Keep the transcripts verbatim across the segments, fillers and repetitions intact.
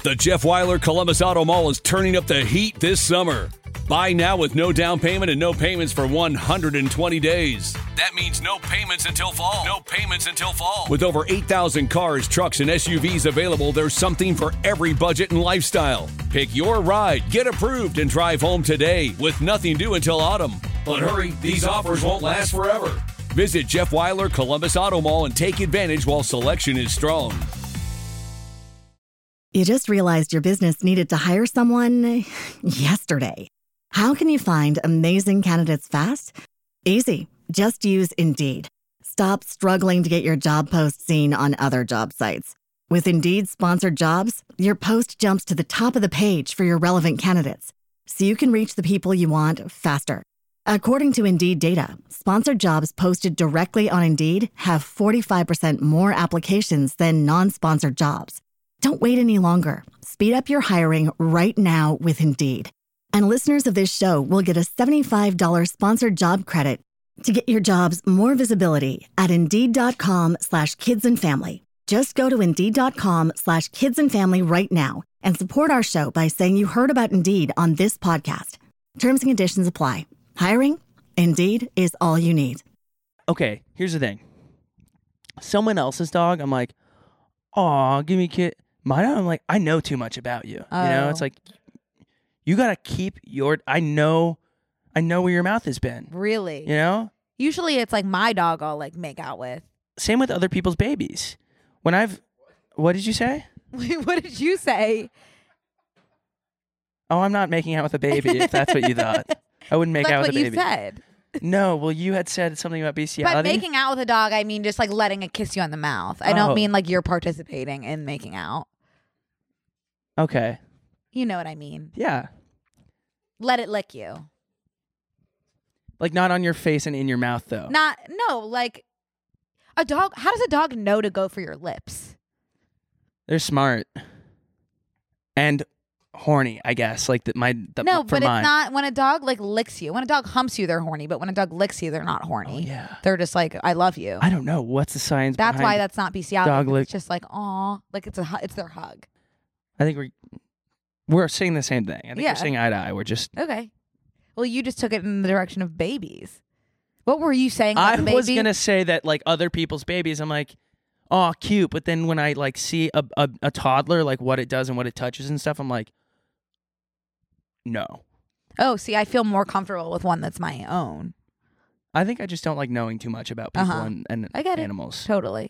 The Jeff Weiler Columbus Auto Mall is turning up the heat this summer. Buy now with no down payment and no payments for one hundred twenty days. That means no payments until fall. No payments until fall. With over eight thousand cars, trucks, and S U Vs available, there's something for every budget and lifestyle. Pick your ride, get approved, and drive home today with nothing due until autumn. But hurry, these offers won't last forever. Visit Jeff Weiler Columbus Auto Mall and take advantage while selection is strong. You just realized your business needed to hire someone yesterday. How can you find amazing candidates fast? Easy. Just use Indeed. Stop struggling to get your job post seen on other job sites. With Indeed sponsored jobs, your post jumps to the top of the page for your relevant candidates, so you can reach the people you want faster. According to Indeed data, sponsored jobs posted directly on Indeed have forty-five percent more applications than non-sponsored jobs. Don't wait any longer. Speed up your hiring right now with Indeed. And listeners of this show will get a seventy-five dollars sponsored job credit to get your jobs more visibility at Indeed.com slash kids and family. Just go to Indeed.com slash kids and family right now and support our show by saying you heard about Indeed on this podcast. Terms and conditions apply. Hiring? Indeed is all you need. Okay, here's the thing. Someone else's dog, I'm like, aw, give me a kid. My dog, I'm like, I know too much about you. Oh. You know, it's like, you got to keep your, I know, I know where your mouth has been. Really? You know? Usually it's like my dog I'll like make out with. Same with other people's babies. When I've, what did you say? What did you say? Oh, I'm not making out with a baby, if that's what you thought. I wouldn't make That's out with what a you baby. said. No, well, you had said something about bestiality. By making out with a dog, I mean just like letting it kiss you on the mouth. I Oh. don't mean like you're participating in making out. Okay. You know what I mean. Yeah. Let it lick you. Like not on your face and in your mouth, though. Not, no, like a dog. How does a dog know to go for your lips? They're smart. And horny, I guess. Like the, my the, No, for but mine. it's not when a dog like licks you. When a dog humps you, they're horny. But when a dog licks you, they're not horny. Oh, yeah. They're just like, I love you. I don't know. What's the science That's behind why that's not bestiality. dog lick? It's just like, aw, like it's a hu- it's their hug. I think we're we're saying the same thing. I think Yeah. we're saying eye to eye. We're just Okay. Well, you just took it in the direction of babies. What were you saying about I the baby? was gonna say that like other people's babies, I'm like, oh, cute. But then when I like see a, a a toddler, like what it does and what it touches and stuff, I'm like, no. Oh, see, I feel more comfortable with one that's my own. I think I just don't like knowing too much about people Uh-huh. and, and I get it. animals. Totally.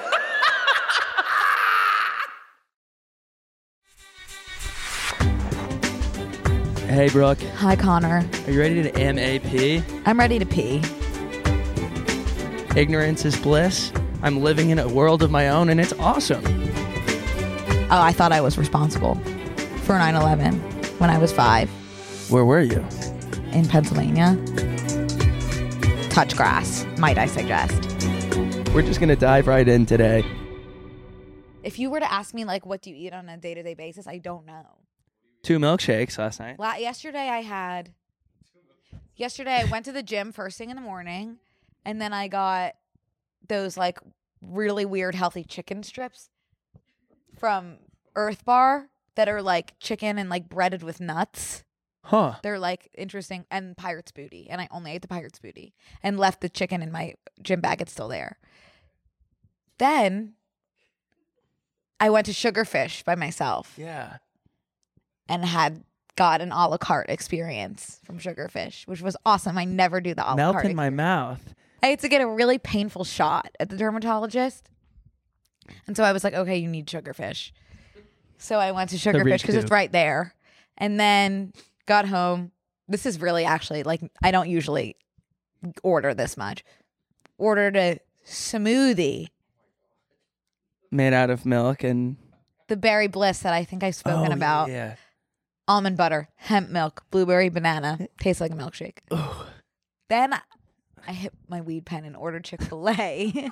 Hey, Brooke, Hi, Connor. are you ready to M A P? I'm ready to pee. Ignorance is bliss. I'm living in a world of my own, and it's awesome. Oh, I thought I was responsible for nine eleven when I was five Where were you? in Pennsylvania. Touch grass, might I suggest. We're just gonna dive right in today. If you were to ask me, like, what do you eat on a day-to-day basis, I don't know. Two milkshakes last night. La- yesterday I had... Yesterday I went to the gym first thing in the morning, and then I got those, like, really weird healthy chicken strips from Earth Bar that are, like, chicken and, like, breaded with nuts. Huh. They're, like, interesting. And Pirate's Booty. And I only ate the Pirate's Booty and left the chicken in my gym bag. It's still there. Then I went to Sugarfish by myself. Yeah. And had got an a la carte experience from Sugarfish, which was awesome. I never do the a la Melt carte. in my mouth. I had to get a really painful shot at the dermatologist. And so I was like, okay, you need Sugarfish. So I went to Sugarfish because it's right there. And then got home. This is really actually, like, I don't usually order this much. Ordered a smoothie. Made out of milk and... The Berry Bliss that I think I've spoken oh, about. Yeah. Almond butter, hemp milk, blueberry banana. Tastes like a milkshake. Ooh. Then I hit my weed pen and ordered Chick-fil-A.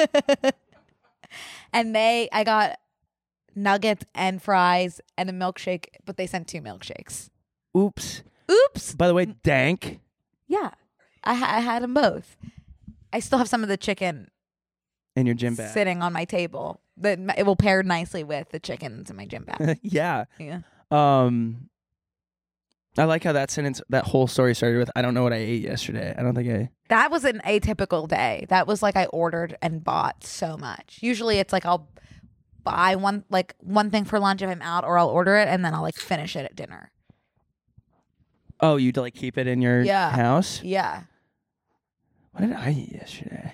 And they, I got nuggets and fries and a milkshake, but they sent two milkshakes. Oops. Oops. By the way, dank. Yeah. I, ha- I had them both. I still have some of the chicken In your gym bag. sitting on my table that it will pair nicely with the chickens in my gym bag. yeah. Yeah. Um, I like how that sentence, that whole story started with, I don't know what I ate yesterday. I don't think I... That was an atypical day. That was like I ordered and bought so much. Usually it's like I'll buy one like one thing for lunch if I'm out, or I'll order it and then I'll like finish it at dinner. Oh, you'd like keep it in your Yeah. house? Yeah. What did I eat yesterday?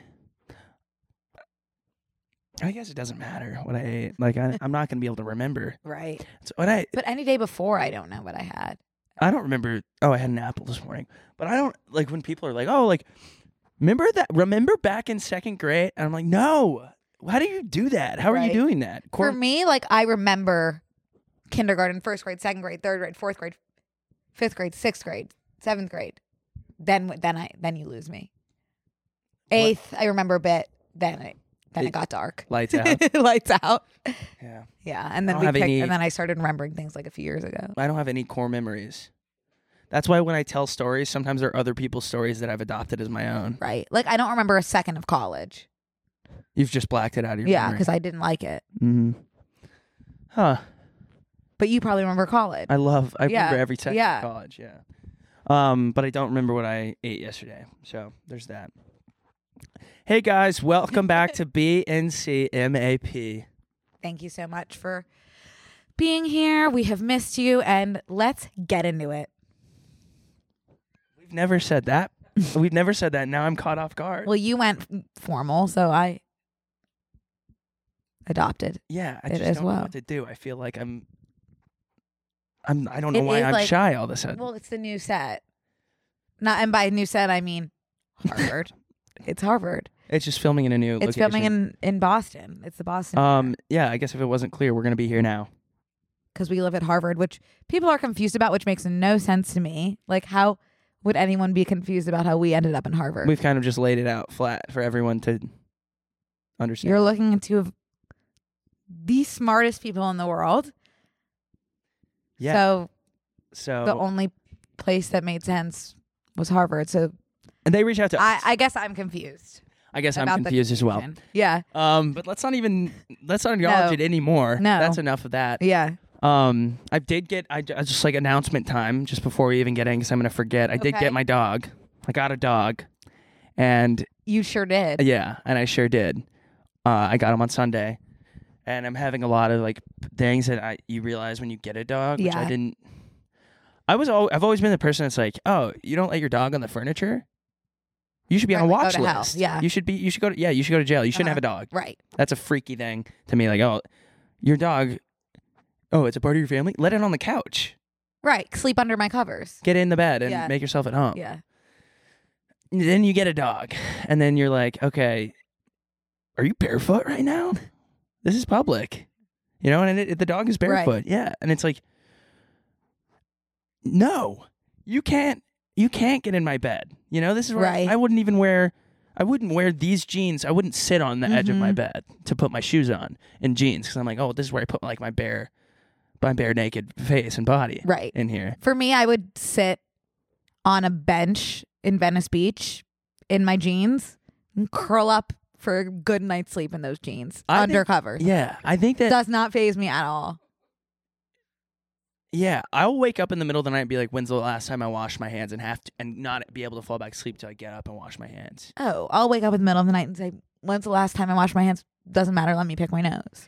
I guess it doesn't matter what I ate. Like, I, I'm not going to be able to remember. Right. So what I... But any day before, I don't know what I had. I don't remember. Oh, I had an apple this morning. But I don't, like, when people are like, oh, like, remember that, remember back in second grade? And I'm like, no. How do you do that? How are Right. you doing that? For Corn- me, like I remember kindergarten, first grade, second grade, third grade, fourth grade, fifth grade, sixth grade, seventh grade. Then, then I, then you lose me. Eighth, I remember a bit. Then it, then it, it got dark. Lights out. Lights out. Yeah. Yeah, and then I don't we have picked, any- and then I started remembering things like a few years ago. I don't have any core memories. That's why when I tell stories, sometimes there are other people's stories that I've adopted as my own. Right. Like I don't remember a second of college. You've just blacked it out of your Yeah, memory. because I didn't like it. Mm-hmm. Huh. But you probably remember college. I love, I Yeah, remember every second yeah. of college, yeah. Um, but I don't remember what I ate yesterday. So there's that. Hey guys, welcome back to B N C M A P. Thank you so much for being here. We have missed you, and let's get into it. We've never said that. We've never said that. Now I'm caught off guard. Well, you went f- formal, so I adopted. yeah, I it just as don't know well. what to do. I feel like I'm, I'm, I don't know It why is I'm like- shy all of a sudden. Well, it's the new set. Not, and by new set, I mean Harvard. It's Harvard. It's just filming in a new It's location. filming in, in Boston. It's the Boston. Um, yeah, I guess if it wasn't clear, we're going to be here now. Because we live at Harvard, which people are confused about, which makes no sense to me. Like, how would anyone be confused about how we ended up in Harvard? We've kind of just laid it out flat for everyone to understand. You're looking into of the smartest people in the world. yeah. So So, the only place that made sense was Harvard. So and they reach out to I, us. I guess I'm confused. I guess I'm about the confused as well. confusion. Yeah. Um, but let's not even let's not acknowledge No. it anymore. No. That's enough of that. Yeah. Um, I did get I, I just like announcement time just before we even get in because I'm gonna forget. I did Okay. get my dog. I got a dog, and You sure did. yeah, and I sure did. Uh, I got him on Sunday, and I'm having a lot of like things that I you realize when you get a dog, which I Yeah. didn't. I was al- I've always been the person that's like, oh, you don't let your dog on the furniture. You should be on a Right, like, watch go to hell. list. Yeah. you should be. You should go to yeah. You should go to jail. You shouldn't Uh-huh. have a dog. Right. That's a freaky thing to me. Like, oh, your dog. Oh, it's a part of your family. Let it on the couch. Right. Sleep under my covers. Get in the bed and Yeah. make yourself at home. Yeah. Then you get a dog, and then you're like, okay, are you barefoot right now? This is public, you know. And it, the dog is barefoot. Yeah, and it's like, no, you can't. You can't get in my bed. You know, this is where Right. I, I wouldn't even wear. I wouldn't wear these jeans. I wouldn't sit on the edge of my Mhm. bed to put my shoes on in jeans because I'm like, oh, this is where I put like my bare, my bare naked face and body. Right. In here. For me, I would sit on a bench in Venice Beach in my jeans and curl up for a good night's sleep in those jeans I under think- covers. Yeah, I think that. Does not faze me at all. Yeah, I'll wake up in the middle of the night and be like, when's the last time I washed my hands and have to, and not be able to fall back asleep till I get up and wash my hands. Oh, I'll wake up in the middle of the night and say, when's the last time I washed my hands? Doesn't matter. Let me pick my nose.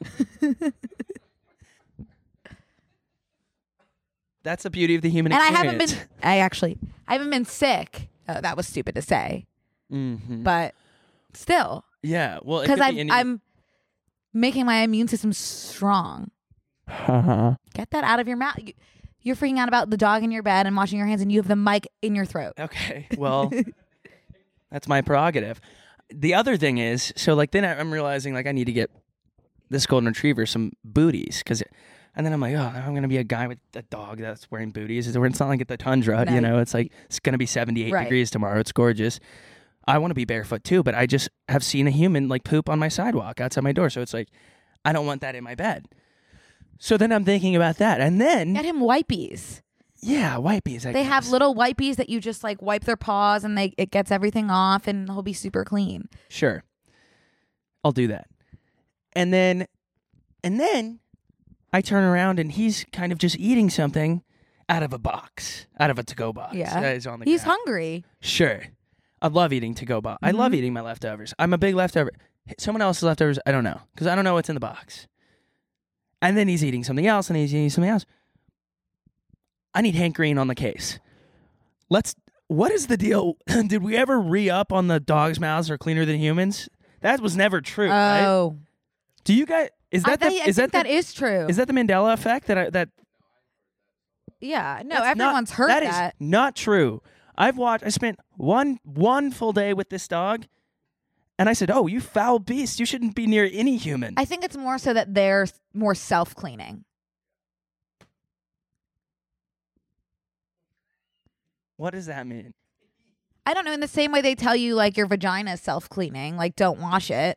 That's the beauty of the human And I experience. haven't been, I actually, I haven't been sick. Oh, that was stupid to say, Mm-hmm. but still, Yeah, well, it because could I'm, be any- I'm making my immune system strong. Uh-huh. Get that out of your mouth. You- You're freaking out about the dog in your bed and washing your hands, and you have the mic in your throat. Okay, well, that's my prerogative. The other thing is, so like then I'm realizing like I need to get this golden retriever some booties because, and then I'm like, oh, I'm gonna be a guy with a dog that's wearing booties. It's it's not like at the tundra, No. you know. It's like it's gonna be seventy-eight Right. degrees tomorrow. It's gorgeous. I want to be barefoot too, but I just have seen a human like poop on my sidewalk outside my door, so it's like I don't want that in my bed. So then I'm thinking about that, and then Get him wipies. yeah, wipies. I They have guess. little wipies that you just like wipe their paws, and they it gets everything off, and he'll be super clean. Sure. I'll do that. And then, and then I turn around and he's kind of just eating something out of a box, out of a to-go box. Yeah. That is on the He's ground. hungry. Sure. I love eating to-go box. Mm-hmm. I love eating my leftovers. I'm a big leftover. Someone else's leftovers, I don't know. Because I don't know what's in the box. And then he's eating something else, and he's eating something else. I need Hank Green on the case. Let's... What is the deal? Did we ever re-up on the dogs' mouths are cleaner than humans? That was never true, Oh. right? Do you guys... Is that I, the... I is think that, that the, is true. Is that the Mandela effect? That I, that Yeah. No, That's everyone's not, heard that. that. That is not true. I've watched... I spent one one full day with this dog, and I said, oh, you foul beast. You shouldn't be near any human. I think it's more so that they're more self-cleaning. What does that mean? I don't know. In the same way they tell you, like, your vagina is self-cleaning, like, don't wash it.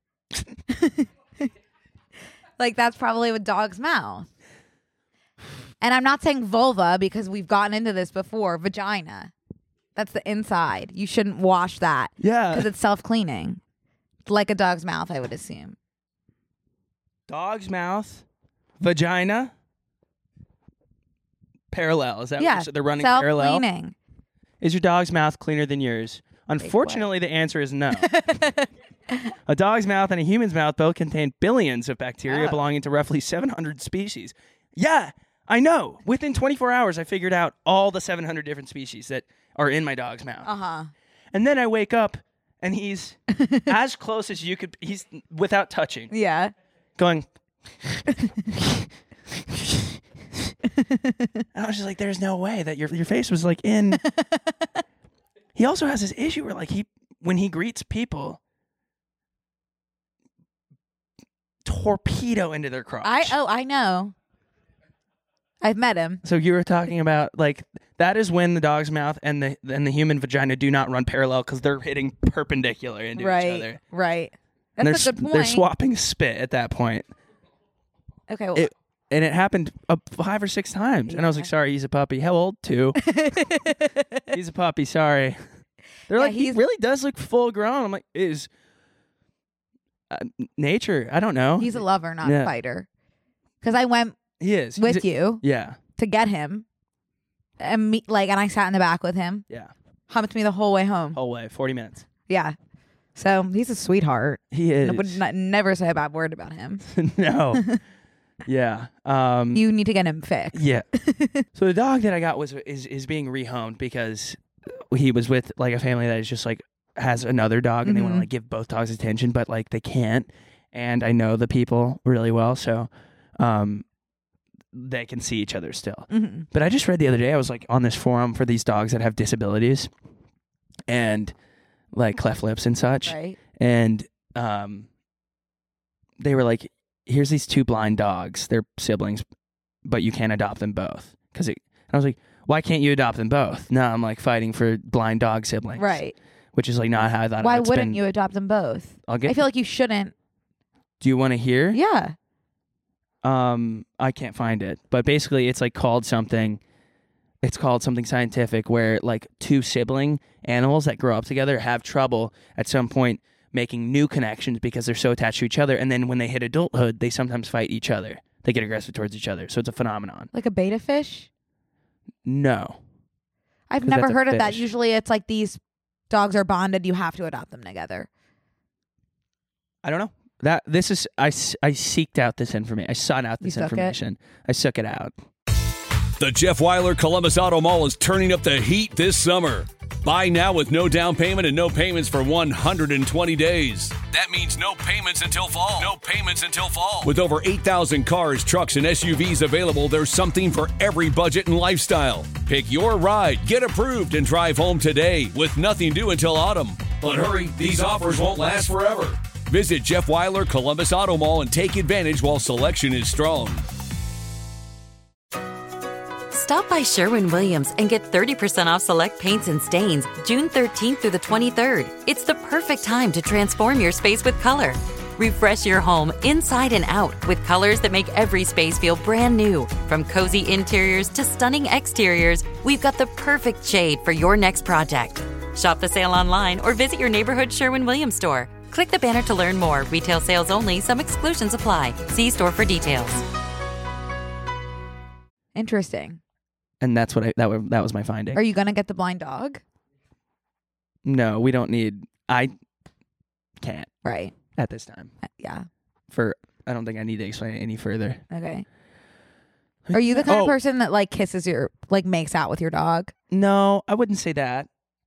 Like, that's probably with dog's mouth. And I'm not saying vulva because we've gotten into this before. Vagina. That's the inside. You shouldn't wash that. Yeah. Because it's self-cleaning. Like a dog's mouth, I would assume. Dog's mouth, vagina, parallel. Is that Yeah. what you're, they're running parallel? Self-cleaning. Is your dog's mouth cleaner than yours? Unfortunately, the answer is no. A dog's mouth and a human's mouth both contain billions of bacteria Oh. belonging to roughly seven hundred species. Yeah, I know. Within twenty-four hours, I figured out all the seven hundred different species that are in my dog's mouth. Uh-huh. And then I wake up, and he's as close as you could. He's without touching, Yeah. going. And I was just like, "There's no way that your your face was like in." He also has this issue where, like, he when he greets people, torpedo into their crotch. I oh, I know. I've met him. So you were talking about, like, that is when the dog's mouth and the and the human vagina do not run parallel because they're hitting perpendicular into Right. each other. Right. And That's they're, a good point. they're swapping spit at that point. Okay. Well, It, and it happened uh, five or six times. And I was like, sorry, he's a puppy. How old? Two. He's a puppy. Sorry. They're Yeah, like, he he's- really does look full grown. I'm like, is uh, nature? I don't know. he's a lover, not Yeah. a fighter. Because I went he is. He's with a- you Yeah. to get him, and me, like, and I sat in the back with him, Yeah. humped me the whole way home. Whole way. forty minutes. Yeah. So he's a sweetheart. He is. I would not, never say a bad word about him. No. Yeah. Um, You need to get him fixed. Yeah. So the dog that I got was is is being rehomed because he was with, like, a family that is just, like, has another dog and they want to, Mhm. like, give both dogs attention, but, like, they can't. And I know the people really well, so um, they can see each other still. Mhm. But I just read the other day, I was, like, on this forum for these dogs that have disabilities and, like, cleft lips and such. Right. And um, they were like, here's these two blind dogs. They're siblings, but you can't adopt them both. Cause it, and I was like, why can't you adopt them both? Now I'm, like, fighting for blind dog siblings. Right. Which is, like, not how I thought Why it's wouldn't been. you adopt them both? I'll get, I feel like you shouldn't. do you want to hear? Yeah. Um, I can't find it. But basically, it's, like, called something. It's called something scientific where, like, two sibling animals that grow up together have trouble at some point making new connections because they're so attached to each other. And then when they hit adulthood, they sometimes fight each other. They get aggressive towards each other. So it's a phenomenon. Like a beta fish? No. I've 'Cause never that's a heard of that. fish. Usually it's like these dogs are bonded. You have to adopt them together. I don't know. That this is I, s- I seeked out this information. I sought out this suck it? information. I suck it out. The Jeff Weiler Columbus Auto Mall is turning up the heat this summer. Buy now with no down payment and no payments for one hundred twenty days. That means no payments until fall. No payments until fall. With over eight thousand cars, trucks, and S U Vs available, there's something for every budget and lifestyle. Pick your ride, get approved, and drive home today with nothing due until autumn. But hurry, these offers won't last forever. Visit Jeff Weiler Columbus Auto Mall and take advantage while selection is strong. Stop by Sherwin-Williams and get thirty percent off select paints and stains June thirteenth through the twenty-third. It's the perfect time to transform your space with color. Refresh your home inside and out with colors that make every space feel brand new. From cozy interiors to stunning exteriors, we've got the perfect shade for your next project. Shop the sale online or visit your neighborhood Sherwin-Williams store. Click the banner to learn more. Retail sales only. Some exclusions apply. See store for details. Interesting. And that's what I that, were, that was my finding. Are you going to get the blind dog? No, we don't need... I can't. Right. At this time. Uh, yeah. For I don't think I need to explain it any further. Okay. Are you the kind oh. of person that like kisses your, like makes out with your dog? No, I wouldn't say that.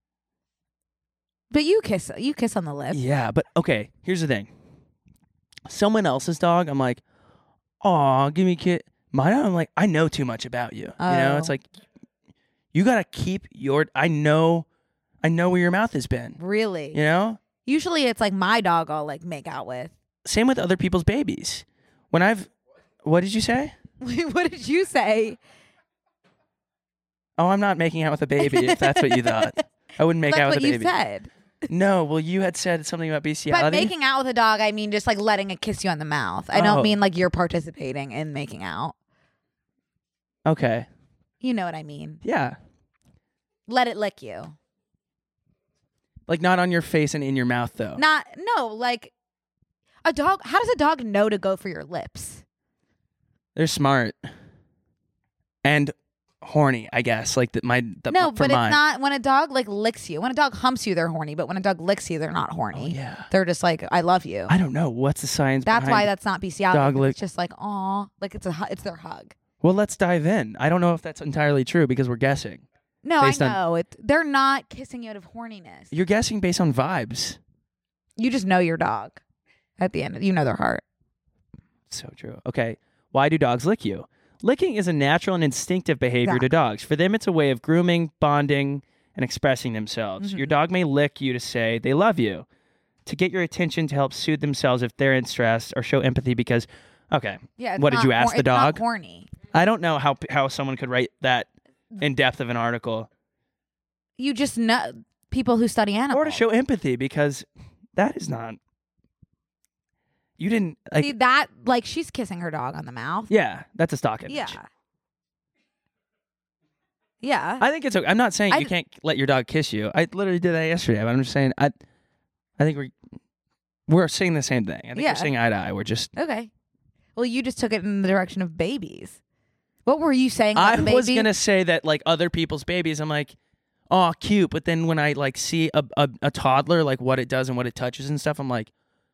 But you kiss, you kiss on the lips. Yeah, but okay, here's the thing. Someone else's dog, I'm like, aw, give me a kiss. My dog, I'm like, I know too much about you. Oh. You know, it's like, you got to keep your, I know, I know where your mouth has been. Really? You know? Usually it's like my dog I'll like make out with. Same with other people's babies. When I've, what did you say? What did you say? Oh, I'm not making out with a baby, if that's what you thought. I wouldn't make That's out with what a you baby. said. No, well, you had said something about bestiality. By making out with a dog, I mean just like letting it kiss you on the mouth. I Oh. don't mean like you're participating in making out. Okay. You know what I mean. Yeah. Let it lick you. Like not on your face and in your mouth, though. Not, no, like a dog. How does a dog know to go for your lips? They're smart. And horny, I guess. Like the, my the, No, for but mine. it's not when a dog like licks you. When a dog humps you, they're horny. But when a dog licks you, they're not horny. Oh, yeah. They're just like, I love you. I don't know. What's the science That's behind why that's not bestiality. dog lick? It's just like, aw, like it's a hu- it's their hug. Well, let's dive in. I don't know if that's entirely true because we're guessing. No, Based I on- know. It, they're not kissing you out of horniness. You're guessing based on vibes. You just know your dog. At the end, you know their heart. So true. Okay. Why do dogs lick you? Licking is a natural and instinctive behavior Yeah. to dogs. For them, it's a way of grooming, bonding, and expressing themselves. Mm-hmm. Your dog may lick you to say they love you, to get your attention, to help soothe themselves if they're in stress, or show empathy because, okay, Yeah. it's what did not you ask hor- the it's not dog? horny. I don't know how how someone could write that in depth of an article. You just know people who study animals. Or to show empathy because that is not. You didn't like. See that? Like she's kissing her dog on the mouth. Yeah, that's a stock image. Yeah. Yeah. I think it's okay. I'm not saying I- you can't let your dog kiss you. I literally did that yesterday. But I'm just saying I I think we're we're saying the same thing. I think Yeah. we're saying eye to eye. We're just Okay. Well, you just took it in the direction of babies. What were you saying about I the baby? was gonna say that like other people's babies, I'm like, oh cute. But then when I like see a, a, a toddler, like what it does and what it touches and stuff, I'm like,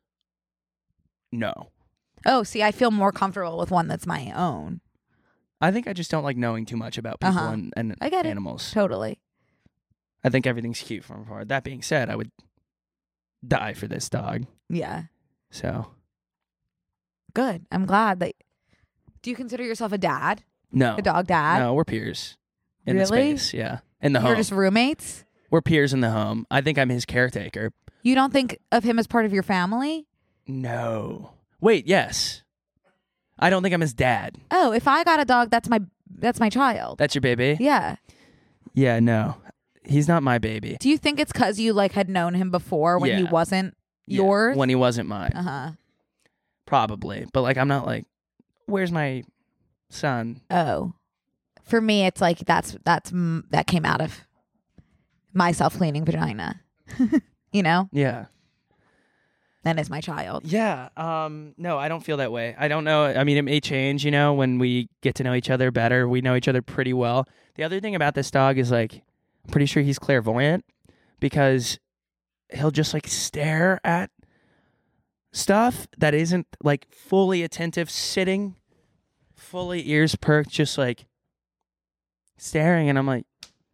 no. Oh, see, I feel more comfortable with one that's my own. I think I just don't like knowing too much about people Uh-huh. and, and I get it. animals. Totally. I think everything's cute from afar. That being said, I would die for this dog. Yeah. So Good. I'm glad that. Do you consider yourself a dad? no, A dog dad? no, we're peers in the Really? space. Yeah, in the You're home. just roommates? We're peers in the home. I think I'm his caretaker. You don't think of him as part of your family? No, wait, yes. I don't think I'm his dad. Oh, if I got a dog, that's my that's my child. That's your baby? Yeah. Yeah, no, he's not my baby. Do you think it's because you like had known him before when he Yeah. wasn't Yeah, yours? when he wasn't mine, uh huh. probably. But like, I'm not like, where's my son? Oh, for me, it's like that's that's mm, that came out of my self cleaning vagina. You know, Yeah. that is my child. Yeah. Um, no, I don't feel that way. I don't know. I mean, it may change, you know, when we get to know each other better. We know each other pretty well. The other thing about this dog is like, I'm pretty sure he's clairvoyant because he'll just like stare at stuff that isn't like fully attentive, sitting, fully ears perked, just like staring. And I'm like,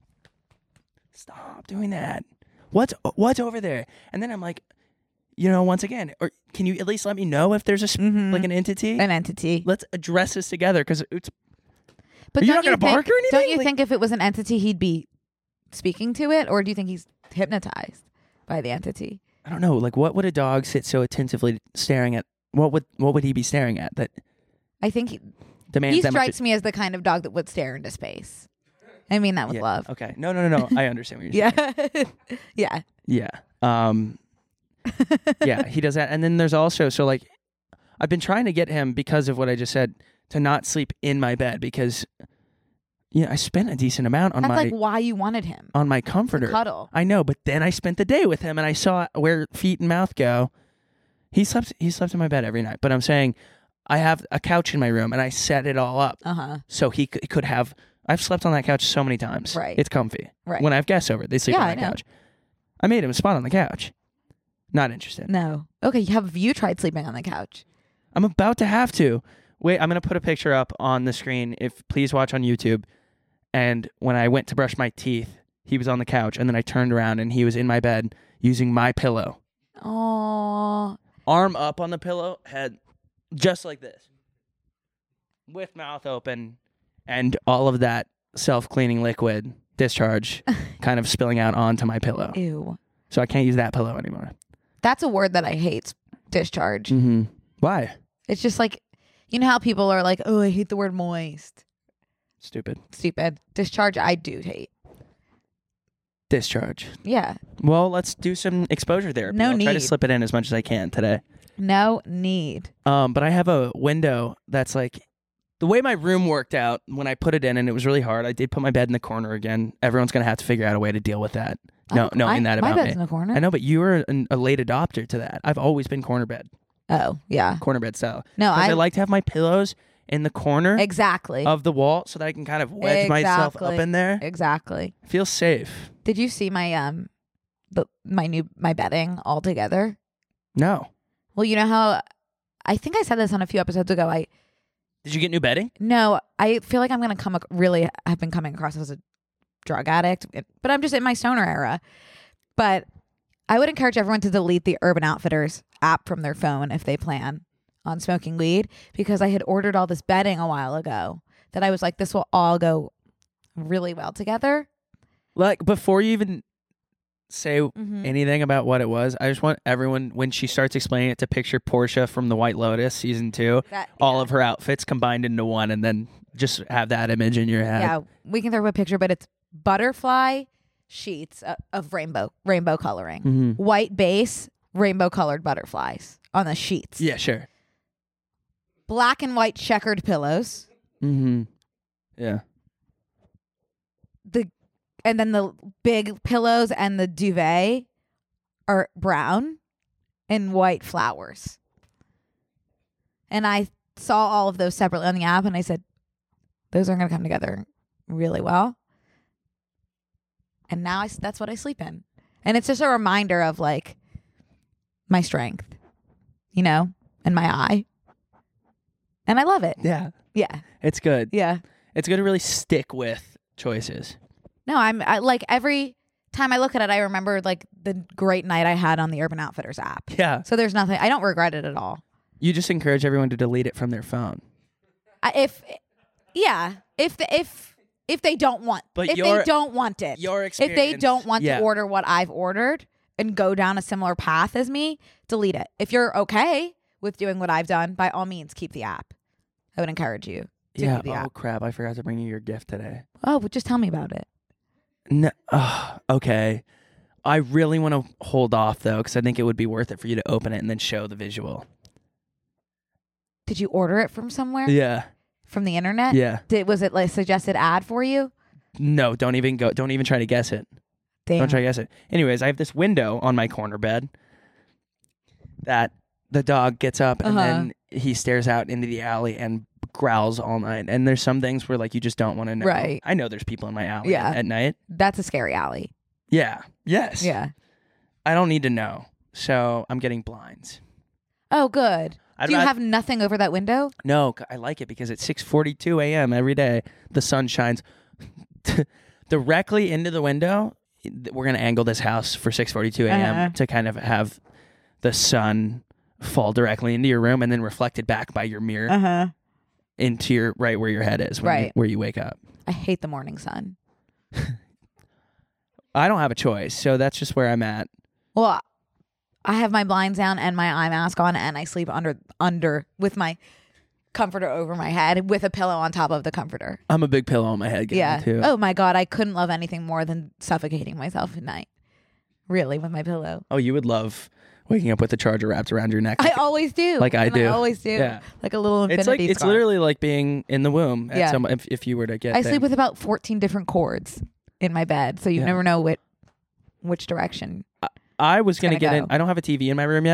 stop doing that. What's what's over there? And then I'm like, you know, once again, or can you at least let me know if there's a sp- Mhm. like an entity? An entity. Let's address this together because it's. But Are you don't not gonna think, bark or anything? Don't you Like- think if it was an entity, he'd be speaking to it, or do you think he's hypnotized by the entity? I don't know. Like, what would a dog sit so attentively staring at? What would what would he be staring at that I think he, demands he that much? strikes me as the kind of dog that would stare into space. I mean that with Yeah, love. Okay. No, no, no, no. I understand what you're saying. Yeah. yeah. Yeah. Um. yeah, he does that, and then there's also so like, I've been trying to get him because of what I just said to not sleep in my bed because, you know, I spent a decent amount on That's my like why you wanted him. on my comforter. Cuddle. I know, but then I spent the day with him and I saw where feet and mouth go. He slept. He slept in my bed every night. But I'm saying, I have a couch in my room, and I set it all up Uh huh. so he c- could have. I've slept on that couch so many times. Right. It's comfy. Right. When I have guests over, they sleep Yeah, on I that know. couch. I made him a spot on the couch. Not interested. No. Okay. Have you tried sleeping on the couch? I'm about to have to. Wait, I'm gonna put a picture up on the screen. If please watch on YouTube. And when I went to brush my teeth, he was on the couch, and then I turned around, and he was in my bed using my pillow. Oh. Arm up on the pillow, head just like this, with mouth open, and all of that self-cleaning liquid discharge kind of spilling out onto my pillow. Ew. So I can't use that pillow anymore. That's a word that I hate. Discharge. Mm-hmm. Why? It's just like, you know how people are like, oh, I hate the word moist. Stupid. Stupid. Discharge, I do hate. Discharge. Yeah. Well, let's do some exposure therapy. No I'll try to need. slip it in as much as I can today. No need. Um, but I have a window that's like the way my room worked out when I put it in, and it was really hard. I did put my bed in the corner again. Everyone's gonna have to figure out a way to deal with that. No, Oh, knowing I- that my about bed's me. in the corner. I know, but you were an, a late adopter to that. I've always been corner bed, Oh, yeah. corner bed style. No, 'Cause I, I like to have my pillows in the corner exactly. of the wall so that I can kind of wedge myself up Exactly. in there. Exactly. Feel safe. Did you see my um the my new my bedding all together? No. Well, you know how I think I said this on a few episodes ago. I Did you get new bedding? no, I feel like I'm gonna come ac- really have been coming across as a drug addict, but I'm just in my stoner era. But I would encourage everyone to delete the Urban Outfitters app from their phone if they plan on smoking weed, because I had ordered all this bedding a while ago that I was like, this will all go really well together. Like, before you even say Mhm. anything about what it was, I just want everyone, when she starts explaining it, to picture Portia from The White Lotus season two, That- all yeah. of her outfits combined into one, and then just have that image in your head. Yeah, we can throw a picture, but it's butterfly sheets of, of rainbow rainbow coloring, Mhm. white base, rainbow colored butterflies on the sheets. Yeah, sure. Black and white checkered pillows. Mm-hmm. Yeah. The and then the big pillows and the duvet are brown and white flowers. And I saw all of those separately on the app, and I said, those are going to come together really well. And now I, s- that's what I sleep in. And it's just a reminder of like my strength, you know, and my eye. And I love it. Yeah. Yeah. It's good. Yeah. It's good to really stick with choices. No, I'm I, like every time I look at it, I remember like the great night I had on the Urban Outfitters app. Yeah. So there's nothing, I don't regret it at all. You just encourage everyone to delete it from their phone. I, if, yeah, if the, if if they don't want, But if your- they don't want it, your if they experience- don't want yeah. to order what I've ordered and go down a similar path as me, delete it. If you're okay with doing what I've done, by all means, keep the app. I would encourage you to Yeah. keep the Oh, app. crap. I forgot to bring you your gift today. Oh, well, just tell me about it. No, oh, okay. I really want to hold off, though, because I think it would be worth it for you to open it and then show the visual. Did you order it from somewhere? Yeah. From the internet? Yeah. Did was it like a suggested ad for you? No, don't even go. Don't even try to guess it. Damn. Don't try to guess it. Anyways, I have this window on my corner bed that the dog gets up and Uh-huh. then he stares out into the alley and growls all night. And there's some things where like you just don't want to know. Right. I know there's people in my alley Yeah. at night. That's a scary alley. Yeah. Yes. Yeah. I don't need to know. So I'm getting blinds. Oh, good. I'd Do you rath- have nothing over that window? No, c- I like it because at six forty-two a.m. every day, the sun shines directly into the window. We're going to angle this house for six forty-two a.m. Uh-huh. to kind of have the sun fall directly into your room and then reflected back by your mirror huh. into your right where your head is when you, Right. where you wake up. I hate the morning sun. I don't have a choice, so that's just where I'm at. Well, I have my blinds down and my eye mask on, and I sleep under under with my comforter over my head with a pillow on top of the comforter. I'm a big pillow on my head guy Yeah. too. Oh my God, I couldn't love anything more than suffocating myself at night. Really, with my pillow. Oh, you would love waking up with the charger wrapped around your neck. I always do. Like I And do. I always do. Yeah. Like a little infinity It's like it's scarf. literally like being in the womb. At Yeah. some, if, if you were to get, I there. sleep with about fourteen different cords in my bed, so you Yeah. never know which which direction. I was gonna, gonna get in. go. I don't have a T V in my room yet,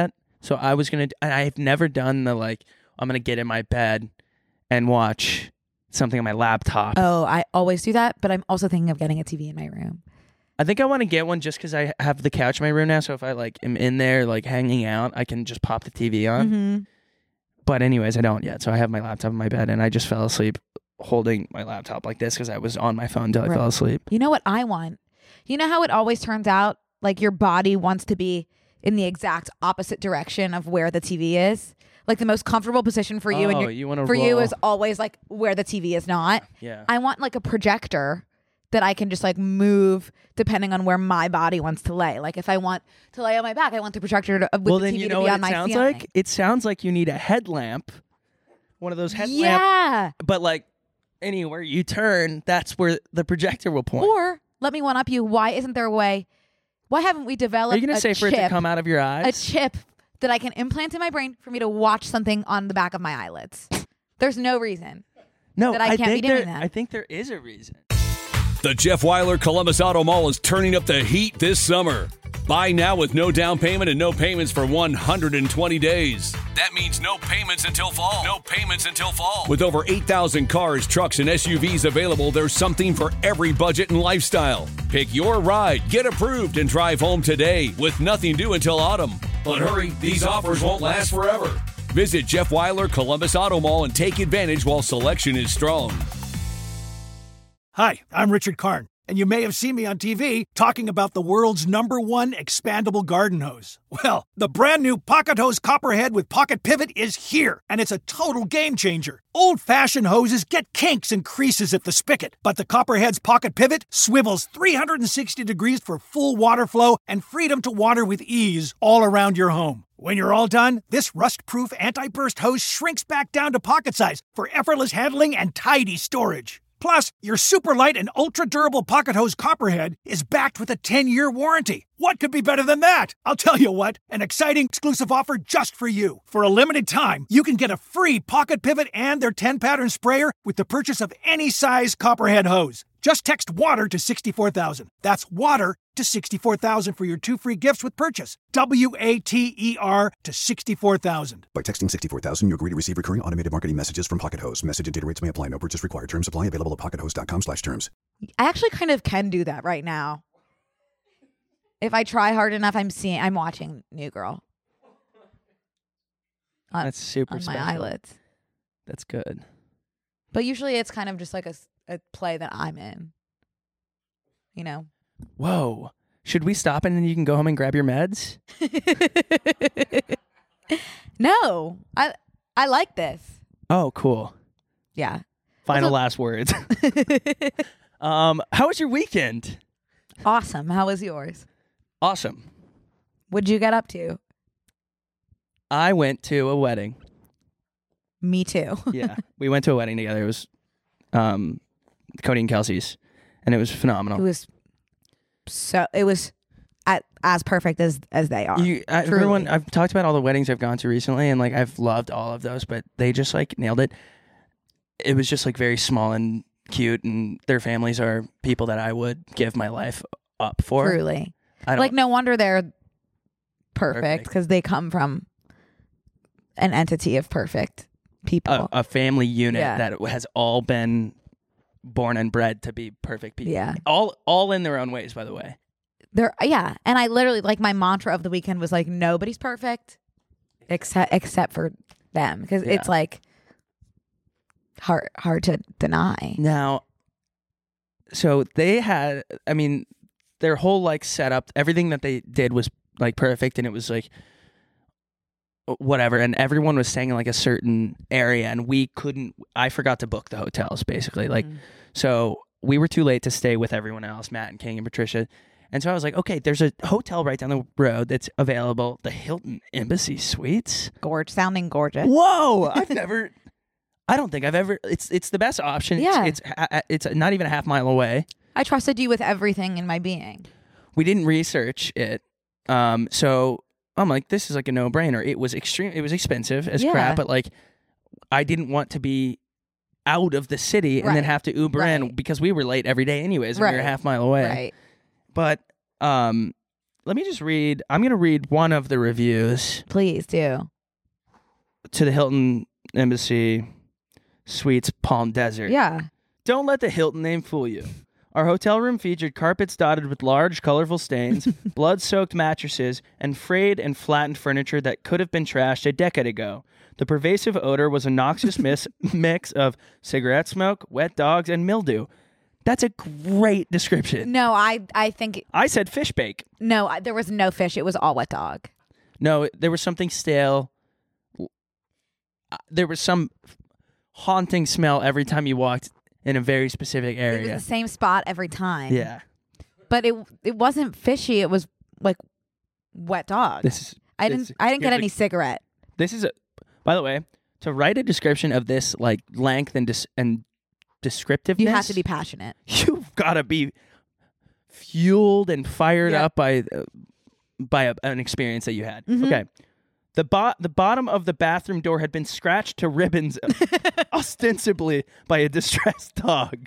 So I was gonna. And I've never done the like. I'm gonna get in my bed and watch something on my laptop. Oh, I always do that, but I'm also thinking of getting a T V in my room. I think I want to get one just because I have the couch in my room now. So if I like am in there like hanging out, I can just pop the T V on. Mm-hmm. But anyways, I don't yet. So I have my laptop in my bed, and I just fell asleep holding my laptop like this because I was on my phone until I Right. fell asleep. You know what I want? You know how it always turns out like your body wants to be in the exact opposite direction of where the T V is? Like the most comfortable position for you Oh, and your, you wanna for you roll. is always like where the T V is not. Yeah. I want like a projector that I can just like move depending on where my body wants to lay. Like if I want to lay on my back, I want the projector to, with well, the then T V you to know be what on it my sounds ceiling. like? It sounds like you need a headlamp, one of those headlamp. Yeah. But like anywhere you turn, that's where the projector will point. Or let me one up you. Why isn't there a way? Why haven't we developed Are you gonna a say for chip, it to come out of your a eyes? chip that I can implant in my brain for me to watch something on the back of my eyelids? There's no reason. no, that I can't think be doing there, that. I think there is a reason. The Jeff Weiler Columbus Auto Mall is turning up the heat this summer. Buy now with no down payment and no payments for one hundred twenty days. That means no payments until fall. No payments until fall. With over eight thousand cars, trucks, and S U Vs available, there's something for every budget and lifestyle. Pick your ride, get approved, and drive home today with nothing due until autumn. But hurry, these offers won't last forever. Visit Jeff Weiler Columbus Auto Mall and take advantage while selection is strong. Hi, I'm Richard Karn, and you may have seen me on T V talking about the world's number one expandable garden hose. Well, the brand new Pocket Hose Copperhead with Pocket Pivot is here, and it's a total game changer. Old-fashioned hoses get kinks and creases at the spigot, but the Copperhead's Pocket Pivot swivels three hundred sixty degrees for full water flow and freedom to water with ease all around your home. When you're all done, this rust-proof anti-burst hose shrinks back down to pocket size for effortless handling and tidy storage. Plus, your super light and ultra-durable Pocket Hose Copperhead is backed with a ten-year warranty. What could be better than that? I'll tell you what, an exciting exclusive offer just for you. For a limited time, you can get a free Pocket Pivot and their ten-pattern sprayer with the purchase of any size Copperhead hose. Just text WATER to sixty-four thousand. That's WATER to sixty-four thousand for your two free gifts with purchase. W A T E R to sixty-four thousand. By texting sixty-four thousand, you agree to receive recurring automated marketing messages from Pocket Hose. Message and data rates may apply. No purchase required. Terms apply. Available at pockethose.com slash terms. I actually kind of can do that right now. If I try hard enough, I'm seeing, I'm watching New Girl. On, That's super on my special. eyelids. That's good. But usually it's kind of just like a, s- a play that I'm in. You know? Whoa. Should we stop and then you can go home and grab your meds? No, I I like this. Oh, cool. Yeah. Final Also- last words. um, how was your weekend? Awesome. How was yours? Awesome. What'd you get up to? I went to a wedding. Me too. Yeah, we went to a wedding together. It was um, Cody and Kelsey's, and it was phenomenal. It was so. It was at, as perfect as as they are. You, I, Truly. everyone, I've talked about all the weddings I've gone to recently, and like I've loved all of those, but they just like nailed it. It was just like very small and cute, and their families are people that I would give my life up for. Truly. I don't, Like no wonder they're perfect Perfect. because they come from an entity of perfect people. a, a family unit Yeah. that has all been born and bred to be perfect people. Yeah. all all in their own ways, by the way. They're yeah, and I literally like my mantra of the weekend was like nobody's perfect except except for them because Yeah. it's like hard hard to deny. Now, so they had, I mean, their whole like setup, everything that they did was like perfect, and it was like whatever, and everyone was staying in like a certain area, and we couldn't. I forgot to book the hotels, basically, like so we were too late to stay with everyone else, Matt and King and Patricia. And so I was like, okay, there's a hotel right down the road that's available, the Hilton Embassy Suites. Gorge sounding gorgeous. Whoa, I've never. I don't think I've ever. It's it's the best option. Yeah. It's it's, it's not even a half mile away. I trusted you with everything in my being. We didn't research it, um. So I'm like, this is like a no brainer. It was extreme. It was expensive as Yeah. crap, but like, I didn't want to be out of the city and then Right. have to Uber in Right. because we were late every day anyways. And we were a Right. half mile away. Right. But um, let me just read. I'm going to read one of the reviews Please do. to the Hilton Embassy Suites Palm Desert. Yeah. Don't let the Hilton name fool you. Our hotel room featured carpets dotted with large, colorful stains, blood-soaked mattresses, and frayed and flattened furniture that could have been trashed a decade ago. The pervasive odor was a noxious mis- mix of cigarette smoke, wet dogs, and mildew. That's a great description. No, I I think I said fish bake. no. I- There was no fish. It was all wet dog. No, there was something stale. Uh, There was some haunting smell every time you walked in a very specific It area. was the same spot every time. Yeah. but it it wasn't fishy. It was like wet dog. This is I this- didn't I didn't get here's any a- cigarette. This is a by the way, to write a description of this like length and dis- and descriptiveness. You have to be passionate. You've got to be fueled and fired Yeah. up by uh, by a, an experience that you had. Mhm. Okay. The bo- the bottom of the bathroom door had been scratched to ribbons ostensibly by a distressed dog.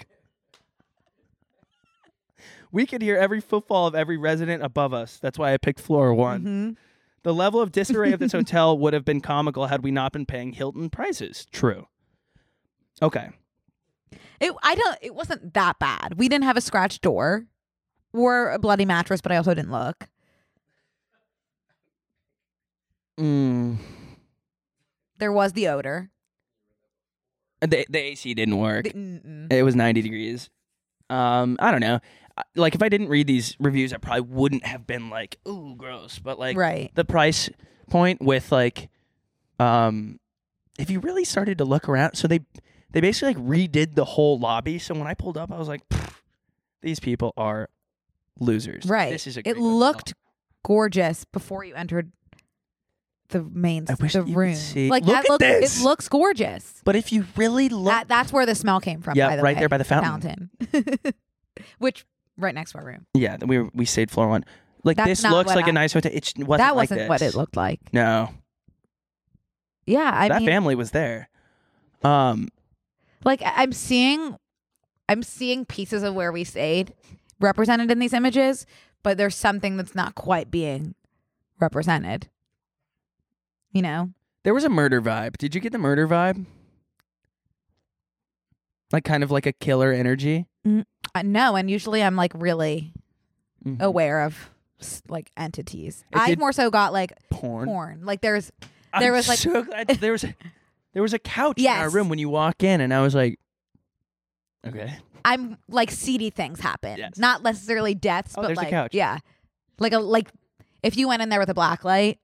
We could hear every footfall of every resident above us. That's why I picked floor one. Mm-hmm. The level of disarray of this hotel would have been comical had we not been paying Hilton prices. True. Okay. It I don't. It wasn't that bad. We didn't have a scratched door or a bloody mattress, but I also didn't look. Mm. There was the odor. The the A C didn't work. The- mm-mm. It was ninety degrees. Um, I don't know. I- Like if I didn't read these reviews, I probably wouldn't have been like, "Ooh, gross." But like Right. the price point with like, um, if you really started to look around, so they they basically like redid the whole lobby. So when I pulled up, I was like, "Pfft, these people are losers. Right. This is a it great hotel." looked gorgeous before you entered the main I wish the you could room. see- Like Look that at look, this! it looks gorgeous. But if you really look, That that's where the smell came from. Yeah, by the right way. there by the fountain. fountain. Which right next to our room. yeah, we were, we stayed floor one. Like That's this not looks what like a I- nice hotel. It sh- wasn't that like wasn't what this. it looked like. No, Yeah, I that mean, family was there. Um, like I- I'm seeing, I'm seeing pieces of where we stayed represented in these images, but there's something that's not quite being represented. You know, there was a murder vibe. Did you get the murder vibe? Like kind of like a killer energy. I know, and usually I'm like really Mhm. aware of s- like entities. It I did- more so got like Porn. porn. Like there's I'm there was like so glad there was a, there was a couch in our Yes. room when you walk in, and I was like, okay. I'm like seedy things happen. Yes. Not necessarily deaths, Oh, but there's a like couch. yeah. Like a like if you went in there with a black light,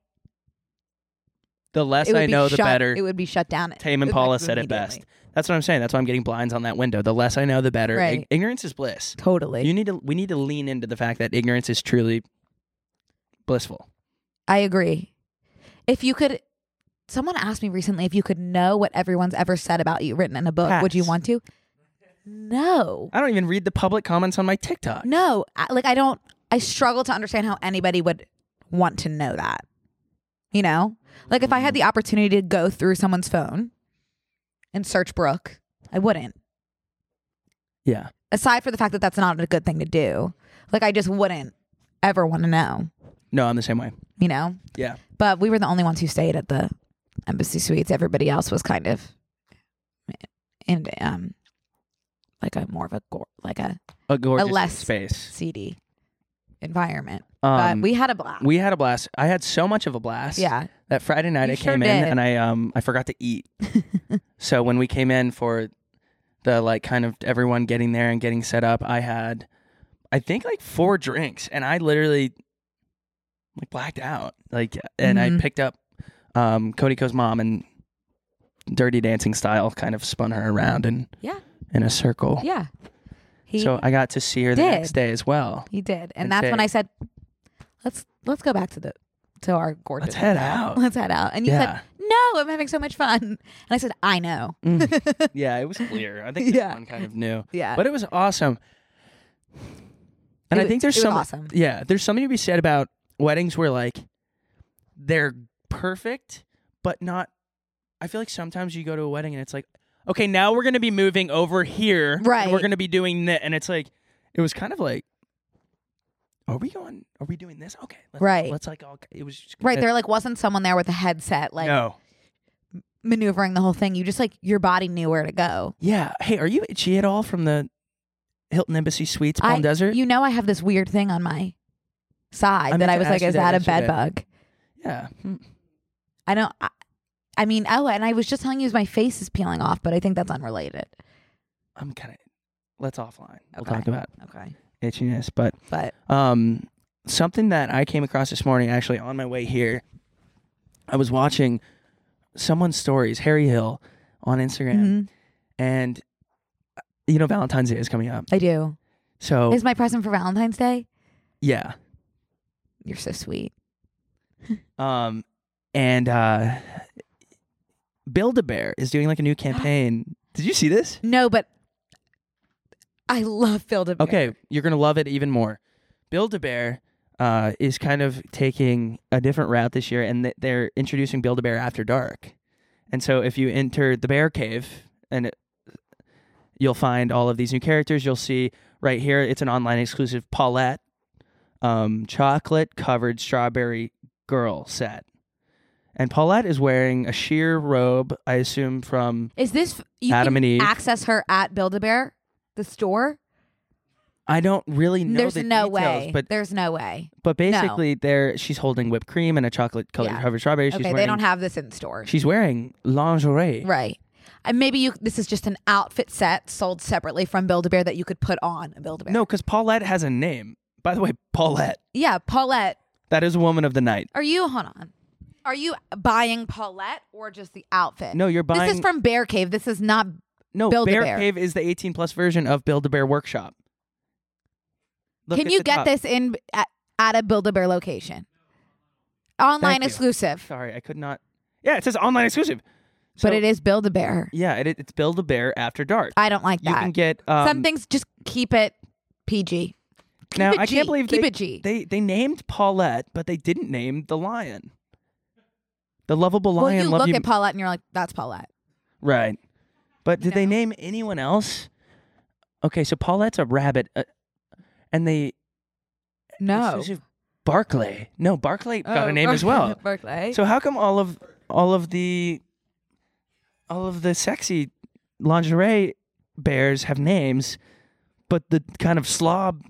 The less it would I be know, the shut, better. It would be shut down. Tame like, Impala said it immediately. best. That's what I'm saying. That's why I'm getting blinds on that window. The less I know, the better. Right. Ig- ignorance is bliss. Totally. You need to. We need to lean into the fact that ignorance is truly blissful. I agree. If you could, someone asked me recently if you could know what everyone's ever said about you written in a book, would you Pass. want to? No. I don't even read the public comments on my TikTok. No. I, like, I don't, I struggle to understand how anybody would want to know that. You know? Like, if I had the opportunity to go through someone's phone and search Brooke, I wouldn't. Yeah. Aside for the fact that that's not a good thing to do. Like, I just wouldn't ever want to know, No, I'm the same way. you know? Yeah. But we were the only ones who stayed at the Embassy Suites. Everybody else was kind of in um like a more of a gore, like a A gorgeous less space. seedy environment. Um, but we had a blast. we had a blast. I had so much of a blast. Yeah. That Friday night You I sure came in did. and I um I forgot to eat. So when we came in for the like kind of everyone getting there and getting set up, I had I think like four drinks and I literally like blacked out. Like and Mhm. I picked up um Cody Co's mom and Dirty Dancing style kind of spun her around and Yeah. in a circle. Yeah. He So I got to see her the did. next day as well. he did. And and that's say- when I said, Let's let's go back to the to our gorgeous Let's head hotel. out. Let's head out. And you Yeah. said, No, I'm having so much fun. And I said, I know. Mm. Yeah, it was clear. I think this Yeah. one kind of knew. Yeah. But it was awesome. And It I wa- think there's it was some awesome. yeah, there's something to be said about weddings where like they're perfect, but not I feel like sometimes you go to a wedding and it's like, okay, now we're gonna be moving over here. and Right. we're gonna be doing that and it's like it was kind of like are we going? Are we doing this? Okay, let's, Right. Let's like all. It was just Right. There like wasn't someone there with a headset like no. maneuvering the whole thing. You just like your body knew where to go. Yeah. Hey, are you itchy at all from the Hilton Embassy Suites Palm I, Desert? You know I have this weird thing on my side I that meant I to was ask like, you is that that a bed yesterday. bug? Yeah. Hmm. I don't. I, I mean, oh, and I was just telling you my face is peeling off, but I think that's unrelated. I'm kind of. Let's offline. We'll Okay. talk about Okay. itchiness, but But um, something that I came across this morning, actually on my way here, I was watching someone's stories, Harry Hill, on Instagram, Mhm. and you know Valentine's Day is coming up. I do. So Is my present for Valentine's Day? yeah, You're so sweet. um, and uh, Build-A-Bear is doing like a new campaign. Did you see this? No, but I love Build-A-Bear. Okay, you're gonna love it even more. Build-A-Bear uh, is kind of taking a different route this year, and th- they're introducing Build-A-Bear After Dark. And so, if you enter the Bear Cave, and it, you'll find all of these new characters. You'll see right here. It's an online exclusive Paulette, um, chocolate covered strawberry girl set, and Paulette is wearing a sheer robe. I assume from Is this you Adam can and Eve. access her at Build-A-Bear, the store? I don't really know. There's the no details, way. but There's no way. But basically, there she's holding whipped cream and a chocolate colored Yeah. covered strawberry. She's Okay, wearing, they don't have this in stores. She's wearing lingerie. Right. And maybe you. This is just an outfit set sold separately from Build-A-Bear that you could put on a Build-A-Bear. No, because Paulette has a name. By the way, Paulette. Yeah, Paulette. That is a woman of the night. Are you? Hold on. Are you buying Paulette or just the outfit? No, you're buying. This is from Bear Cave. This is not. no, Build-A-Bear. Bear Cave is the eighteen plus version of Build-A-Bear Workshop. Look Can at you the get top. this in at, at a Build-A-Bear location? Online Thank you. exclusive, Sorry, I could not. Yeah, it says online exclusive. but So- it is Build-A-Bear. Yeah, it, it's Build-A-Bear After Dark. I don't like you that. can get um, Some things just keep it P G. Keep now. it I G. can't believe keep they, it G. they they named Paulette, but they didn't name the lion. The lovable well, lion. you love look you. at Paulette and you're like, that's Paulette. Right. But did they No. name anyone else? Okay, so Paulette's a rabbit, uh, and they No. exclusive Barclay. No, Barclay got Oh, a name as well. Barclay. So how come all of all of the all of the sexy lingerie bears have names, but the kind of slob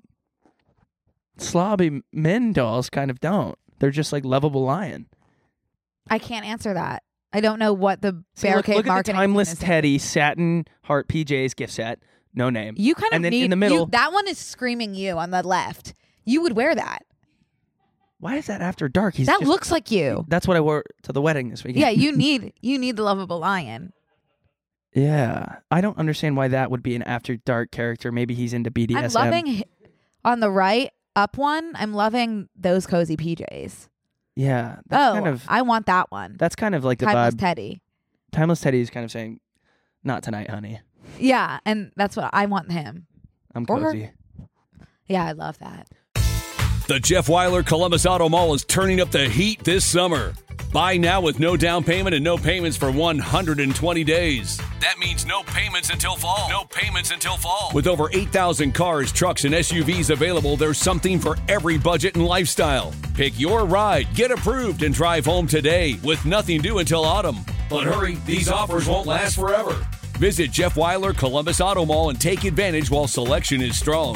slobby men dolls kind of don't? They're just like lovable lion. I can't answer that. I don't know what the See, Bear look, Cave look at the marketing team timeless is. Teddy satin heart P Js gift set. No name. You kind of and then need in the you- middle. that one is screaming you on the left. You would wear that. Why is that After Dark? He's that just- looks like you. That's what I wore to the wedding this weekend. Yeah, you need you need the lovable lion. Yeah. I don't understand why that would be an After Dark character. Maybe he's into B D S M. I'm loving h- on the right up one. I'm loving those cozy P Js. Yeah. That's Oh, kind of I want that one. that's kind of like the Timeless vibe. Teddy. Timeless Teddy is kind of saying, "Not tonight, honey. Yeah, and that's what I want him. I'm Or her. cozy." Yeah, I love that. The Jeff Weiler Columbus Auto Mall is turning up the heat this summer. Buy now with no down payment and no payments for one hundred twenty days. That means no payments until fall. No payments until fall. With over eight thousand cars, trucks, and S U Vs available, there's something for every budget and lifestyle. Pick your ride, get approved, and drive home today with nothing due until autumn. But hurry, these offers won't last forever. Visit Jeff Weiler Columbus Auto Mall and take advantage while selection is strong.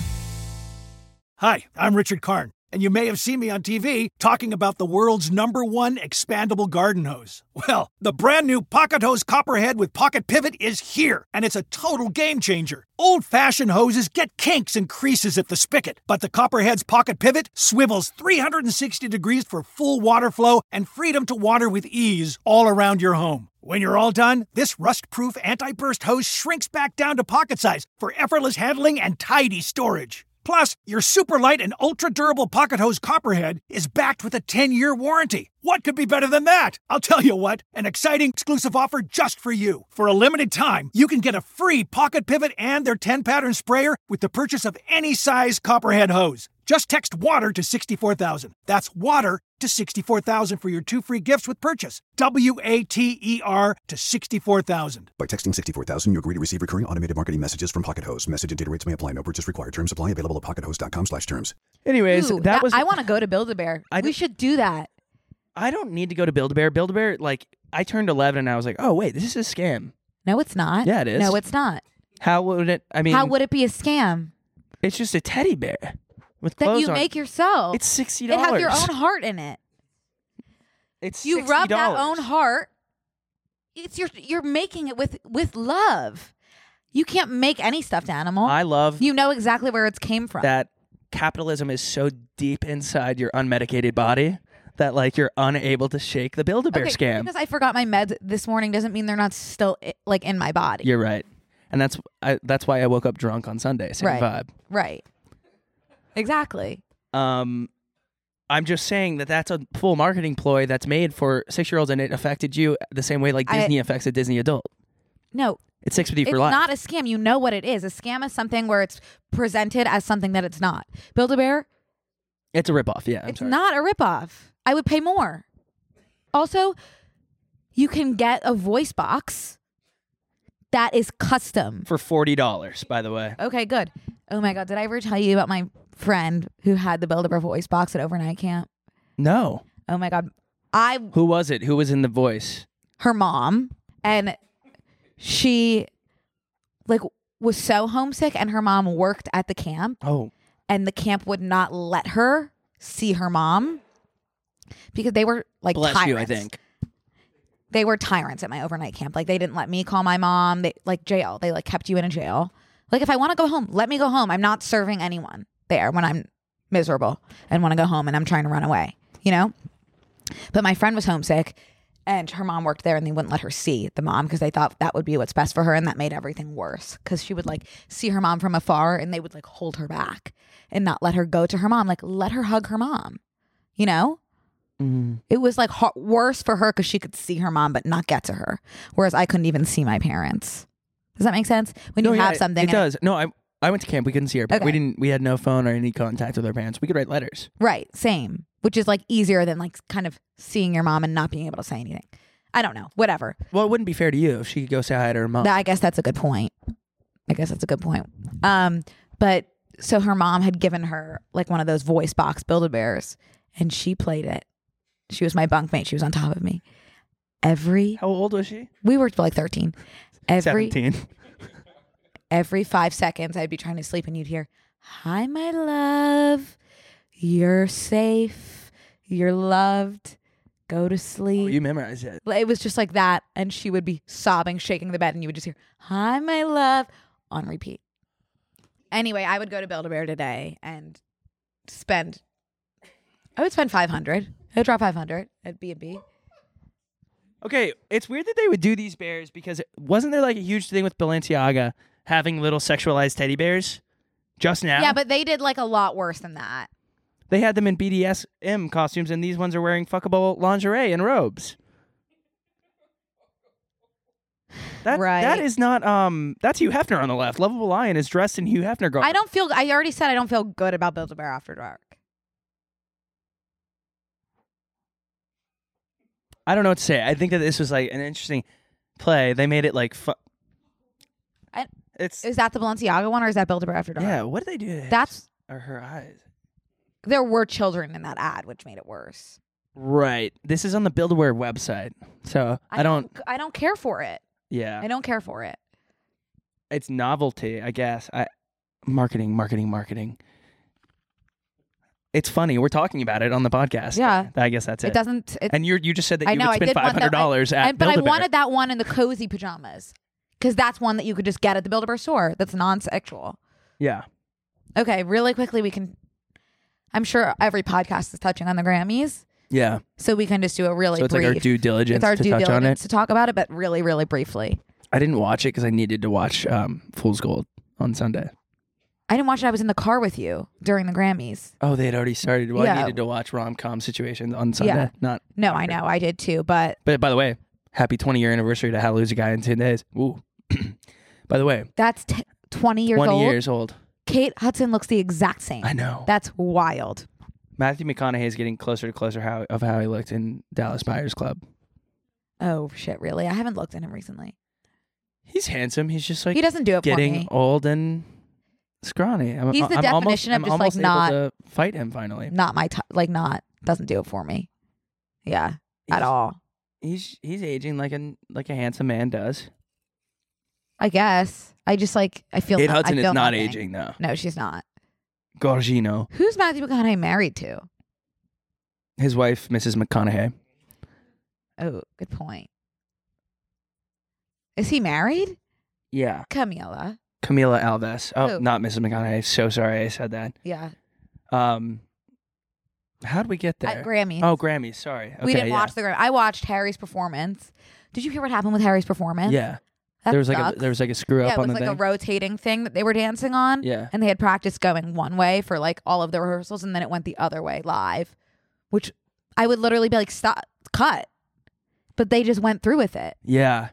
Hi, I'm Richard Karn, and you may have seen me on T V talking about the world's number one expandable garden hose. Well, the brand new Pocket Hose Copperhead with Pocket Pivot is here, and it's a total game changer. Old-fashioned hoses get kinks and creases at the spigot, but the Copperhead's Pocket Pivot swivels three hundred sixty degrees for full water flow and freedom to water with ease all around your home. When you're all done, this rust-proof anti-burst hose shrinks back down to pocket size for effortless handling and tidy storage. Plus, your super light and ultra-durable Pocket Hose Copperhead is backed with a ten-year warranty. What could be better than that? I'll tell you what, an exciting exclusive offer just for you. For a limited time, you can get a free Pocket Pivot and their ten-pattern sprayer with the purchase of any size Copperhead hose. Just text WATER to sixty-four thousand. That's WATER to sixty-four thousand for your two free gifts with purchase. W A T E R to sixty-four thousand. By texting sixty-four thousand, you agree to receive recurring automated marketing messages from Pocket Host. Message and data rates may apply. No purchase required. Terms apply. Available at pockethost.com slash terms. Anyways, Ooh, that, that was... I want to go to Build-A-Bear. I we d- should do that. I don't need to go to Build-A-Bear. Build-A-Bear, like, I turned eleven and I was like, oh, wait, this is a scam. No, it's not. Yeah, it is. No, it's not. How would it... I mean... How would it be a scam? It's just a teddy bear with That clothes you on. make yourself. It's sixty dollars. It has your own heart in it. It's You sixty dollars. rub that own heart. It's your you're making it with with love. You can't make any stuffed animal. I love You know exactly where it came from. that capitalism is so deep inside your unmedicated body that like you're unable to shake the Build-A-Bear okay, scam. Because I forgot my meds this morning doesn't mean they're not still i- like in my body. You're right. And that's I, that's why I woke up drunk on Sunday. Same right. vibe. Right. Exactly. Um, I'm just saying that that's a full marketing ploy that's made for six-year-olds, and it affected you the same way like I- Disney affects a Disney adult. No. It's six fifty It's for life. not a scam. You know what it is. A scam is something where it's presented as something that it's not. Build-A-Bear, It's a ripoff. Yeah, I'm it's sorry. not a ripoff. I would pay more. Also, you can get a voice box that is custom. For forty dollars, by the way. Okay, good. Oh my God, did I ever tell you about my friend who had the Build-A-Bear voice box at overnight camp? No. Oh my God. I Who was it? Who was in the voice? her mom, and she like was so homesick, and her mom worked at the camp, Oh. and the camp would not let her see her mom because they were like Bless tyrants. you, I think. They were tyrants at my overnight camp. Like they didn't let me call my mom. They like jail. They like kept you in a jail. Like if I want to go home, let me go home. I'm not serving anyone there when I'm miserable and want to go home and I'm trying to run away, you know? But my friend was homesick and her mom worked there and they wouldn't let her see the mom because they thought that would be what's best for her, and that made everything worse because she would like see her mom from afar and they would like hold her back and not let her go to her mom. Like let her hug her mom, you know? Mm. It was like ho- worse for her because she could see her mom but not get to her, whereas I couldn't even see my parents. Does that make sense? When No, you yeah, have something, It and- does. No, I I went to camp. We couldn't see her. Okay. We didn't. We had no phone or any contact with our parents. We could write letters. right? Same, which is like easier than like kind of seeing your mom and not being able to say anything. I don't know. Whatever. Well, it wouldn't be fair to you if she could go say hi to her mom. Th- I guess that's a good point. I guess that's a good point. Um, but so her mom had given her like one of those voice box Build-A-Bears, and she played it. She was my bunkmate. She was on top of me. Every How old was she? we were like thirteen. Every Seventeen. every five seconds, I'd be trying to sleep, and you'd hear, "Hi, my love. You're safe. You're loved. Go to Oh, sleep." you memorized it. It was just like that, and she would be sobbing, shaking the bed, and you would just hear, "Hi, my love," on repeat. Anyway, I would go to Build-A-Bear today and spend. I would spend five hundred. I would drop five hundred at B and B. Okay, it's weird that they would do these bears because wasn't there like a huge thing with Balenciaga having little sexualized teddy bears just now? Yeah, but they did like a lot worse than that. They had them in B D S M costumes, and these ones are wearing fuckable lingerie and robes. That, Right. That is not, um, that's Hugh Hefner on the left. Lovable Lion is dressed in Hugh Hefner garb. I don't feel. I already said I don't feel good about Build-A-Bear After Dark. I don't know what to say. I think that this was like an interesting play. They made it like, fu- I- it's, Is that the Balenciaga one, or is that Build-A-Bear After Dark? yeah, what did they do to his- That's or her eyes? there were children in that ad, which made it worse. Right. This is on the Build-A-Wear website. So I, don't, I don't care for it. yeah. I don't care for it. It's novelty, I guess. I marketing, marketing, marketing. It's funny. We're talking about it on the podcast. Yeah. I guess that's it. It doesn't. It, And you you just said that I you know. would I spend did want five that- hundred dollars I- at I- But I Build-A-Bear. wanted that one in the cozy pajamas because that's one that you could just get at the Build-A-Bear store. That's non-sexual. Yeah. Okay, really quickly, we can. I'm sure every podcast is touching on the Grammys, Yeah. so we can just do a really So it's brief. like our due diligence it's our to due touch on it. diligence to talk about it, but really, really briefly. I didn't watch it because I needed to watch um, Fool's Gold on Sunday. I didn't watch it. I was in the car with you during the Grammys. Oh, they had already started. Well, Yeah. I needed to watch rom-com situations on Sunday. Yeah. Not. No, I know. I did too, but But by the way, happy twenty-year anniversary to How to Lose a Guy in ten days. Ooh. By the way, that's t- twenty years twenty old. years old. Kate Hudson looks the exact same. I know. That's wild. Matthew McConaughey is getting closer to closer how of how he looked in Dallas Buyers Club. Oh shit! Really? I haven't looked at him recently. He's handsome. He's just like he doesn't do it getting for me. old and scrawny. I'm, He's the I'm definition almost, of I'm just like almost not able to fight him finally. Not my t- like not doesn't do it for me. Yeah, He's, at all. He's he's aging like a like a handsome man does. I guess. I just like I feel. Kate no, Hudson I feel is not nothing. aging though. No, she's not. Gorgino. Who's Matthew McConaughey married to? His wife, Missus McConaughey. Oh, good point. Is he married? Yeah. Camila. Camila Alves. Oh, Who? not Missus McConaughey. So sorry I said that. Yeah. Um, how'd we get there? At Grammys. Oh, Grammys. Sorry. Okay, we didn't yeah. watch the Grammys. I watched Harry's performance. Did you hear what happened with Harry's performance? Yeah. That there was like sucks. a there was like a screw yeah, up it on was the like thing. a rotating thing that they were dancing on. Yeah. And they had practiced going one way for like all of the rehearsals, and then it went the other way live, which I would literally be like, stop, cut. But they just went through with it. Yeah.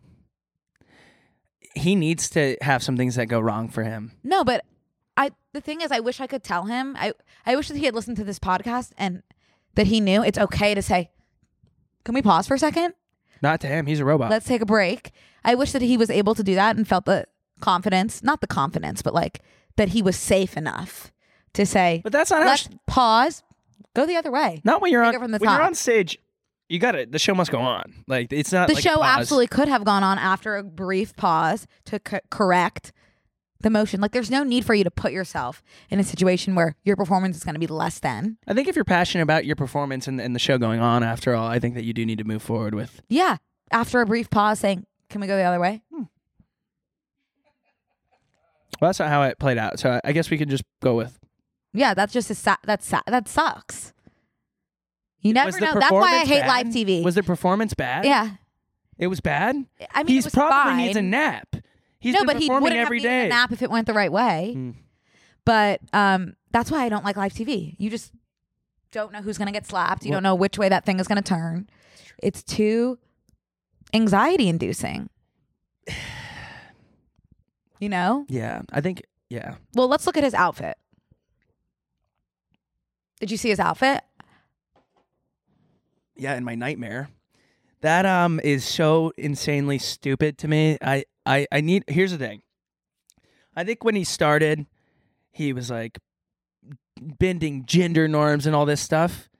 He needs to have some things that go wrong for him. No, but I the thing is, I wish I could tell him. I, I wish that he had listened to this podcast and that he knew it's okay to say, can we pause for a second? Not to him. He's a robot. Let's take a break. I wish that he was able to do that and felt the confidence, not the confidence, but like that he was safe enough to say, but that's not how. let's Sh- pause, go the other way. not when you're Take on. it from the When you're top. on stage, you got to The show must go on. Like it's not. The like a show pause. absolutely could have gone on after a brief pause to co- correct the motion. Like there's no need for you to put yourself in a situation where your performance is going to be less than. I think if you're passionate about your performance and, and the show going on, after all, I think that you do need to move forward with. Yeah. After a brief pause saying, can we go the other way? Hmm. Well, that's not how it played out. So I, I guess we can just go with. Yeah, that's just a sa- that's sa- that sucks. You never Was the know. That's why I performance hate bad? live T V. Was the performance bad? Yeah. It was bad? I mean, He's it was probably fine. needs a nap. He's no, been but he performing wouldn't every have needed day. a nap if it went the right way. Hmm. But um, that's why I don't like live T V. You just don't know who's going to get slapped. You Well- don't know which way that thing is going to turn. It's too anxiety inducing. You know? Yeah, I think, yeah. Well, let's look at his outfit. Did you see his outfit? Yeah, in my nightmare. That um is so insanely stupid to me. I, I, I need, here's the thing. I think when he started, he was like bending gender norms and all this stuff.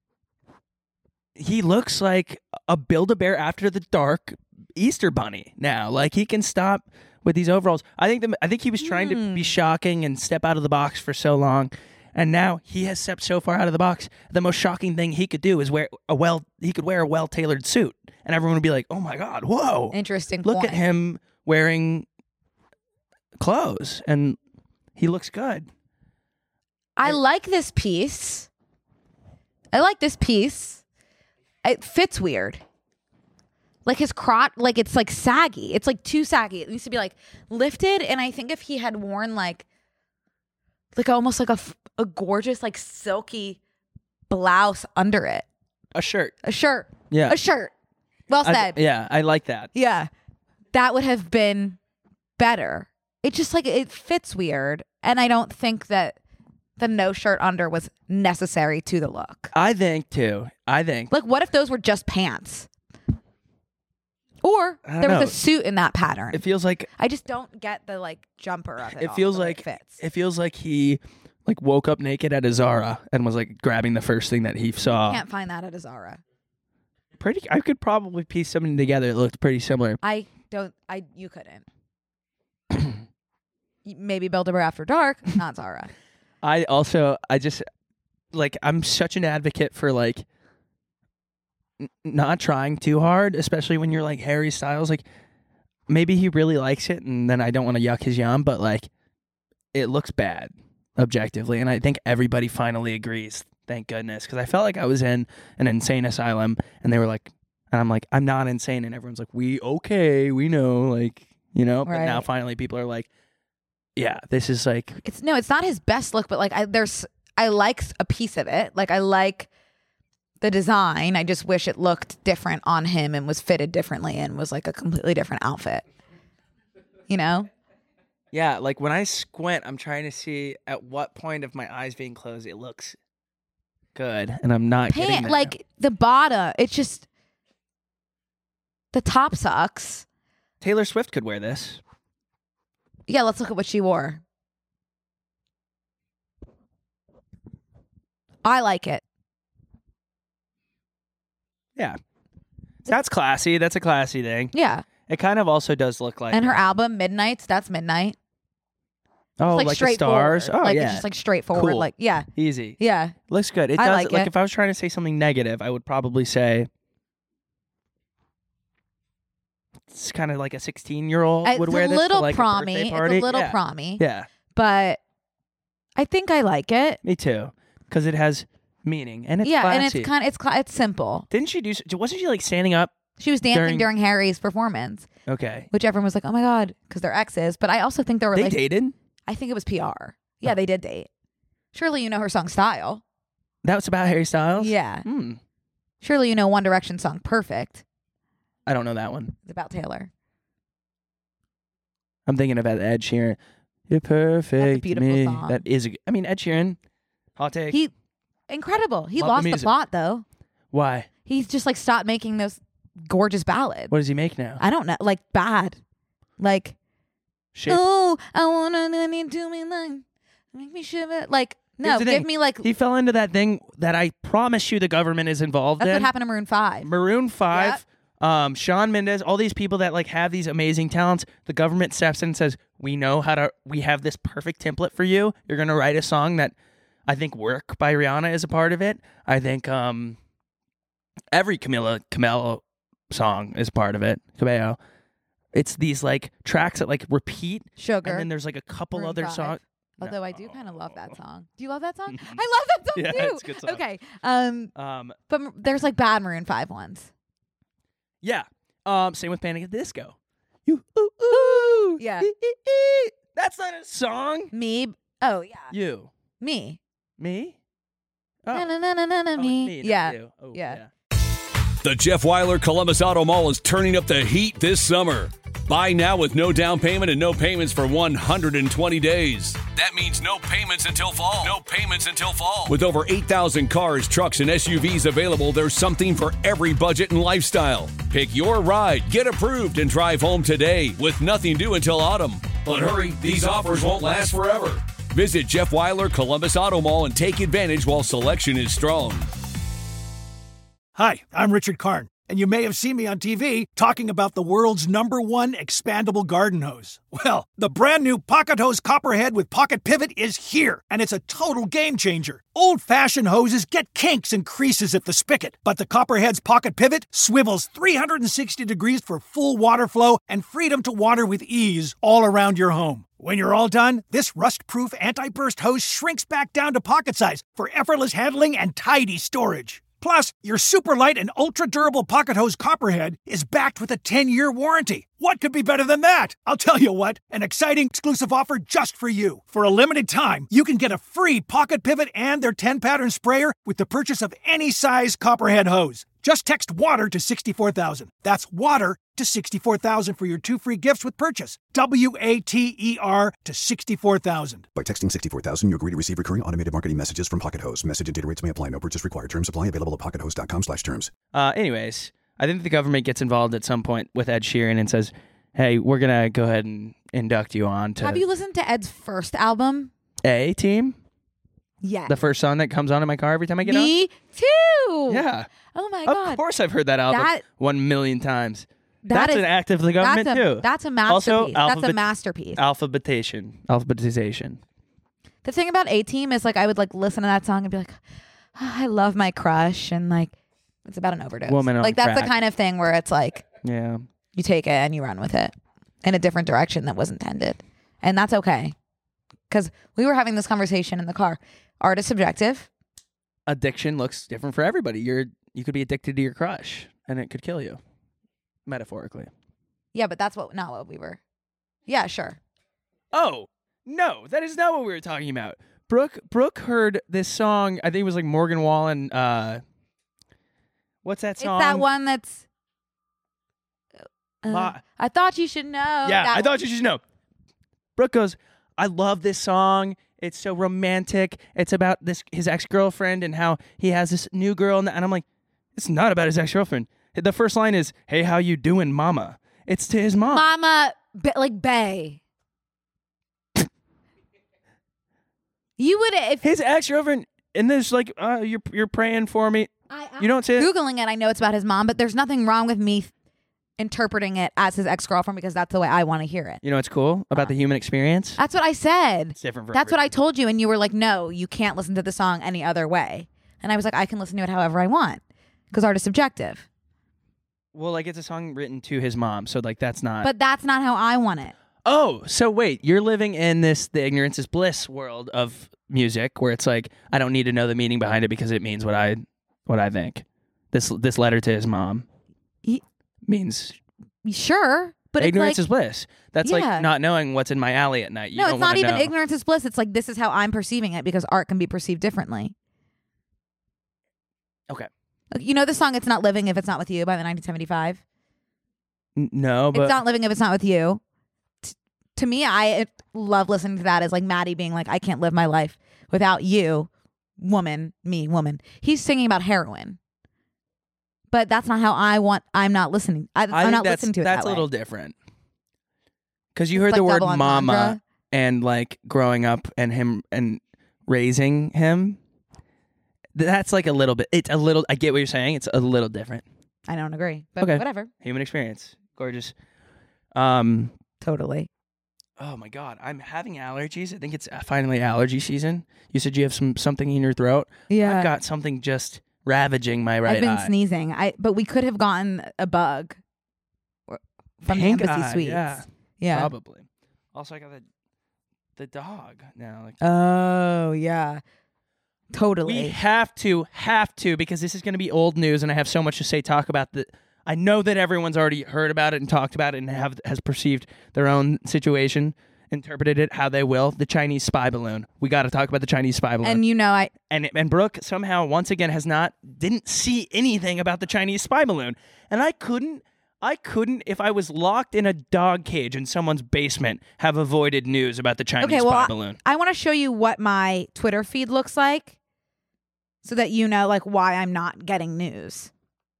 He looks like a Build-A-Bear After the Dark Easter Bunny now. Like he can stop with these overalls. I think the, I think he was trying to be shocking and step out of the box for so long. And now he has stepped so far out of the box. The most shocking thing he could do is wear a well. He could wear a well-tailored suit, and everyone would be like, "Oh my God, whoa!" Interesting. Look point. at him wearing clothes, and he looks good. I like this piece. I like this piece. It fits weird. Like his crotch, like it's like saggy. It's like too saggy. It needs to be like lifted. And I think if he had worn like, like almost like a, f- a gorgeous like silky blouse under it, A shirt. a shirt, Yeah. a shirt. Well I- said. yeah, I like that. Yeah, that would have been better. It just like it fits weird, and I don't think that the no shirt under was necessary to the look. I think too. I think. Like, what if those were just pants? Or I don't there was know. a suit in that pattern. It feels like I just don't get the like jumper of it. it all, feels the way like it fits. it feels like he like woke up naked at a Zara and was like grabbing the first thing that he saw. Can't find that at a Zara. Pretty. I could probably piece something together that looked pretty similar. I don't. I you couldn't. Maybe Build-A-Bear After Dark, not Zara. I also I just like I'm such an advocate for like n- not trying too hard, especially when you're like Harry Styles. Like maybe he really likes it, and then I don't want to yuck his yum, but like it looks bad objectively, and I think everybody finally agrees. Thank goodness, because I felt like I was in an insane asylum, and they were like, and I'm like, I'm not insane, and everyone's like, we okay, we know, like you know. But now Right. finally, people are like, yeah, this is like. It's no, it's not his best look, but like I there's I like a piece of it. Like I like the design. I just wish it looked different on him and was fitted differently and was like a completely different outfit. You know? Yeah, like when I squint, I'm trying to see at what point of my eyes being closed it looks good, and I'm not Pant, getting there. like the bottom. It's just the top sucks. Taylor Swift could wear this. Yeah, let's look at what she wore. I like it. Yeah. That's classy. That's a classy thing. Yeah. It kind of also does look like... And her album, Midnights, that's Midnight. Oh, like, like the stars? Oh, like, yeah. It's just like straightforward. Cool. Like, yeah. Easy. Yeah. Looks good. It I does. like Like it. if I was trying to say something negative, I would probably say it's kind of like a sixteen-year-old It's would wear a this little to like prommy. a birthday It's party. a little yeah. prommy. Yeah. But I think I like it. Me too. Because it has meaning and it's yeah, classy. and it's kind of it's cla- it's simple. Didn't she do? Wasn't she like standing up? She was dancing during, during Harry's performance, Okay. which everyone was like, "Oh my god," because they're exes. But I also think they were They like, dated? I think it was P R. Yeah, Oh. they did date. Surely you know her song "Style." That was about Harry Styles? Yeah. Hmm. Surely you know One Direction song "Perfect." I don't know that one. It's about Taylor. I'm thinking about Ed Sheeran. You're perfect. That's a beautiful me. song. That is. A, I mean, Ed Sheeran. Hot take. He incredible. He Love the lost the, music. plot though. Why? He's just like stopped making those gorgeous ballads. What does he make now? I don't know, like bad, like Shit. oh, I wanna let me do me like make me shiver. Like no, Here's the give thing. me like He fell into that thing that I promise you the government is involved that's in. what happened to Maroon Five. Maroon Five, um, Shawn Mendes, all these people that like have these amazing talents. The government steps in and says, "We know how to. We have this perfect template for you. You're gonna write a song that I think Work by Rihanna is a part of it. I think um, every Camila Cabello song is part of it. Cabello. It's these like tracks that like repeat, Sugar. and then there's like a couple Maroon other five. songs. Although I do kind of love that song. Do you love that song? I love that song Yeah, too. it's a good song. Okay. Um, Um, but m- there's like bad Maroon Five ones. yeah. Um, same with Panic at the Disco. You ooh ooh. Yeah. ee, ee, ee. That's not a song. Me. Oh yeah. You. Me. Me? Oh. Na, na, na, na, na, na, Oh, it's me. me, not Yeah. you. Oh, Yeah. The Jeff Weiler Columbus Auto Mall is turning up the heat this summer. Buy now with no down payment and no payments for one hundred twenty days. That means no payments until fall. No payments until fall. With over eight thousand cars, trucks, and S U Vs available, there's something for every budget and lifestyle. Pick your ride, get approved, and drive home today with nothing due until autumn. But hurry, these offers won't last forever. Visit Jeff Weiler Columbus Auto Mall and take advantage while selection is strong. Hi, I'm Richard Karn, and you may have seen me on T V talking about the world's number one expandable garden hose. Well, the brand new Pocket Hose Copperhead with Pocket Pivot is here, and it's a total game changer. Old-fashioned hoses get kinks and creases at the spigot, but the Copperhead's Pocket Pivot swivels three hundred sixty degrees for full water flow and freedom to water with ease all around your home. When you're all done, this rust-proof anti-burst hose shrinks back down to pocket size for effortless handling and tidy storage. Plus, your super light and ultra-durable Pocket Hose Copperhead is backed with a ten-year warranty. What could be better than that? I'll tell you what, an exciting exclusive offer just for you. For a limited time, you can get a free Pocket Pivot and their ten-pattern sprayer with the purchase of any size Copperhead hose. Just text WATER to sixty-four thousand. That's WATER to sixty-four thousand for your two free gifts with purchase. W A T E R to sixty-four thousand. By texting sixty-four thousand, you agree to receive recurring automated marketing messages from Pocket Hose. Message and data rates may apply. No purchase required. Terms apply. Available at pockethose.com slash terms. Uh, anyways, I think the government gets involved at some point with Ed Sheeran and says, hey, we're going to go ahead and induct you on to Have you listened to Ed's first album? A Team, Yeah. the first song that comes on in my car every time I get on. Me too. Yeah. Oh my Of god. course I've heard that album That- one million times. That That's is- an act of the government, that's a, too. That's a masterpiece. Also, that's a alphabet- masterpiece. Alphabetation. Alphabetization. The thing about A-Team is like I would like listen to that song and be like, oh, I love my crush, and like it's about an overdose. Woman on like that's crack. the kind of thing where it's like Yeah. you take it and you run with it in a different direction that was intended, and that's okay. Because we were having this conversation in the car. Art is subjective. Addiction looks different for everybody. You're you could be addicted to your crush and it could kill you. Metaphorically. Yeah, but that's what not what we were. Yeah, sure. Oh, no, that is not what we were talking about. Brooke Brooke heard this song, I think it was like Morgan Wallen, uh what's that song? It's that one that's. Uh, La- I thought you should know. Yeah, that I thought one. you should know. Brooke goes, I love this song. It's so romantic. It's about this his ex-girlfriend and how he has this new girl. And I'm like, it's not about his ex-girlfriend. The first line is, hey, how you doing, mama? It's to his mom. Mama, b- like Bay. You would if his ex-girlfriend, and there's like, uh, you're you're praying for me. I, you don't say it? Googling it, I know it's about his mom, but there's nothing wrong with me th- interpreting it as his ex-girlfriend because that's the way I want to hear it. You know what's cool about the human experience? That's what I said. It's different for That's what I everybody. told you, and you were like, no, you can't listen to the song any other way. And I was like, I can listen to it however I want because art is subjective. Well, like, it's a song written to his mom, so like that's not. But that's not how I want it. Oh, so wait, you're living in this the ignorance is bliss world of music where it's like I don't need to know the meaning behind it because it means what I what I think. This this letter to his mom He, means sure, but ignorance it's like, is bliss. That's Yeah. like not knowing what's in my alley at night. You no, don't it's not wanna even know. ignorance is bliss. It's like this is how I'm perceiving it because art can be perceived differently. Okay. Like, you know the song "It's Not Living If It's Not With You" by the nineteen seventy-five. N- no, but It's not living if it's not with you. T- to me, I love listening to that as like Maddie being like, I can't live my life without you, woman, me, woman. He's singing about heroin. But that's not how I want, I'm not listening. I, I I'm think not that's, listening to it that's that a little way. different. Because you heard It's the like word double mama entendre. and like growing up and him and raising him. That's like a little bit. It's a little. I get what you're saying. It's a little different. I don't agree. But Okay. whatever. Human experience. Gorgeous. Um. Totally. Oh my God, I'm having allergies. I think it's finally allergy season. You said you have some something in your throat. Yeah. I've got something just ravaging my right I've been eye. sneezing. I but we could have gotten a bug or- from Pink the Embassy eye, Suites. yeah. Yeah. Probably. Also, I got the the dog now. Like, Oh yeah. Totally. we have to, have to, because this is going to be old news, and I have so much to say. Talk about the. I know that everyone's already heard about it and talked about it and have has perceived their own situation, interpreted it how they will. The Chinese spy balloon. We got to talk about the Chinese spy balloon. and you know I And and Brooke somehow once again has not didn't see anything about the Chinese spy balloon, and I couldn't. I couldn't, if I was locked in a dog cage in someone's basement, have avoided news about the Chinese Okay, well, spy I- balloon. I want to show you what my Twitter feed looks like so that you know like why I'm not getting news.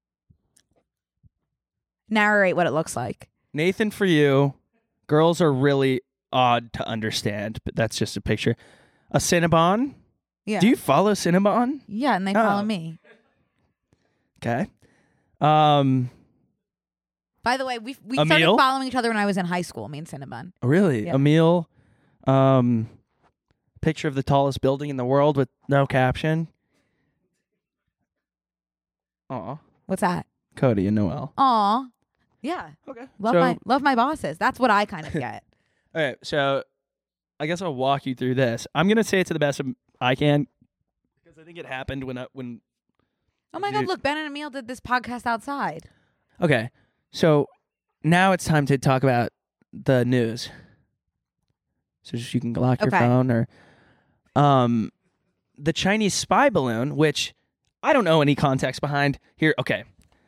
Narrate what it looks like. Nathan, for you, girls are really odd to understand, but that's just a picture. A Cinnabon? Yeah. Do you follow Cinnabon? Yeah, and they Oh. follow me. Okay. Um, By the way, we we A started meal? following each other when I was in high school, me and Cinnabon. really? Yeah. A meal? Um, picture of the tallest building in the world with no caption. Aw. What's that? Cody and Noel. Aw. Yeah. Okay. Love so, my love my bosses. That's what I kind of get. All right, so I guess I'll walk you through this. I'm gonna say it to the best of I can, because I think it happened when I, when. Oh my Dude. god, look, Ben and Emil did this podcast outside. Okay, so now it's time to talk about the news. So just you can lock your Okay. phone or, um, the Chinese spy balloon, which I don't know any context behind here. Okay,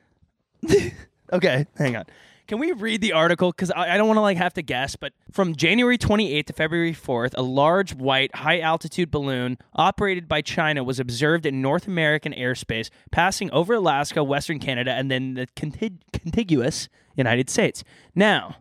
okay, hang on. Can we read the article? Because I, I don't want to like have to guess, but from January twenty-eighth to February fourth, a large white high-altitude balloon operated by China was observed in North American airspace, passing over Alaska, Western Canada, and then the contig- contiguous United States. Now,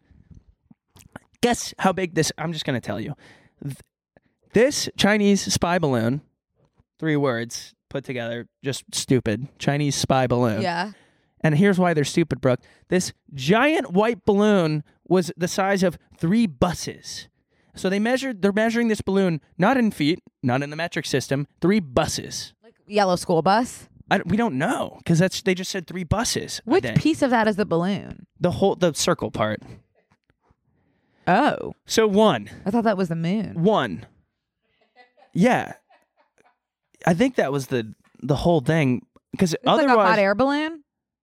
guess how big this... I'm just going to tell you. Th- This Chinese spy balloon, three words put together, just stupid, Chinese spy balloon. Yeah. And here's why they're stupid, Brooke. This giant white balloon was the size of three buses. So they measured, they're measuring this balloon not in feet, not in the metric system, three buses. Like yellow school bus. I, we don't know because that's they just said three buses. I Which think. piece of that is the balloon? The whole the circle part. Oh. So one, I thought that was the moon. one. Yeah, I think that was the the whole thing because It's like a otherwise hot air balloon.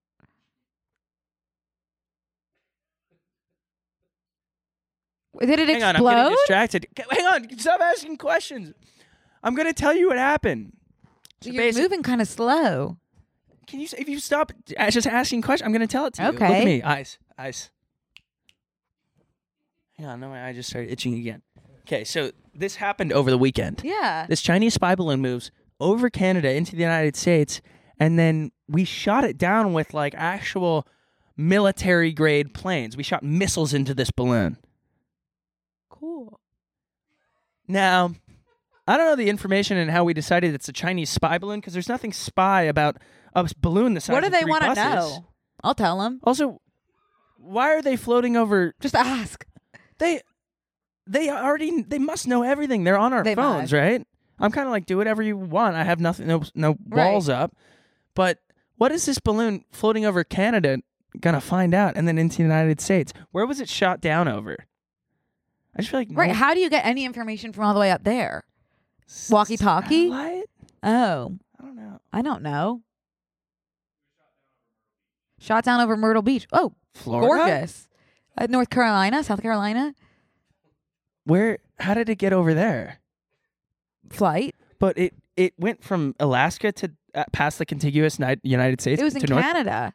Did it Hang on, I'm explode? getting distracted. Hang on, stop asking questions. I'm gonna tell you what happened. So You're basi- moving kind of slow. Can you, if you stop uh, just asking questions, I'm gonna tell it to you. Look Okay. at me, eyes, eyes. Hang on, no, my eye just started itching again. Okay, so this happened over the weekend. Yeah. This Chinese spy balloon moves over Canada into the United States, and then we shot it down with like actual military grade planes. We shot missiles into this balloon. Cool. Now, I don't know the information and how we decided it's a Chinese spy balloon because there's nothing spy about a balloon the size What do of they three want to buses. know? I'll tell them. Also, why are they floating over? Just ask. They, they already, they must know everything. They're on our They phones, must. right? I'm kind of like, do whatever you want. I have nothing, no, no walls up. But what is this balloon floating over Canada gonna find out, and then into the United States? Where was it shot down over? I just feel like Right. no- How do you get any information from all the way up there? Walkie-talkie? Satellite? Oh, I don't know. I don't know. Shot down over Myrtle Beach. Oh, Florida? gorgeous. Uh, North Carolina, South Carolina. Where? How did it get over there? Flight. But it it went from Alaska to uh, past the contiguous ni- United States. It was in to North. Canada.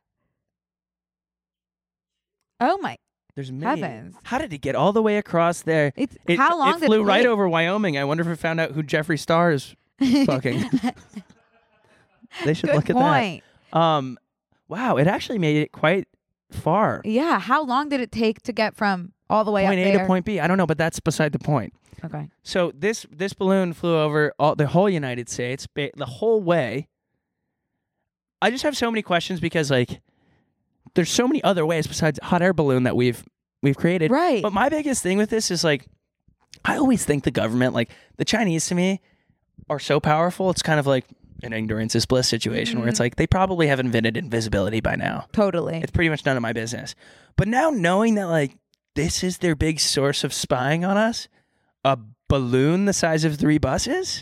Oh my. There's many. Heavens. How did it get all the way across there? It's It, how long it did flew it right take? over Wyoming. I wonder if it found out who Jeffree Star is fucking. They should Good look at point. that. Um, wow, it actually made it quite far. Yeah. How long did it take to get from all the way Point up A there? to point B. I don't know, but that's beside the point. Okay. So this this balloon flew over all, the whole United States, ba- the whole way. I just have so many questions because like there's so many other ways besides hot air balloon that we've we've created. Right. But my biggest thing with this is like I always think the government, like the Chinese to me, are so powerful. It's kind of like an ignorance is bliss situation Mm-hmm. where it's like they probably have invented invisibility by now. Totally. It's pretty much none of my business. But now knowing that like this is their big source of spying on us, a balloon the size of three buses?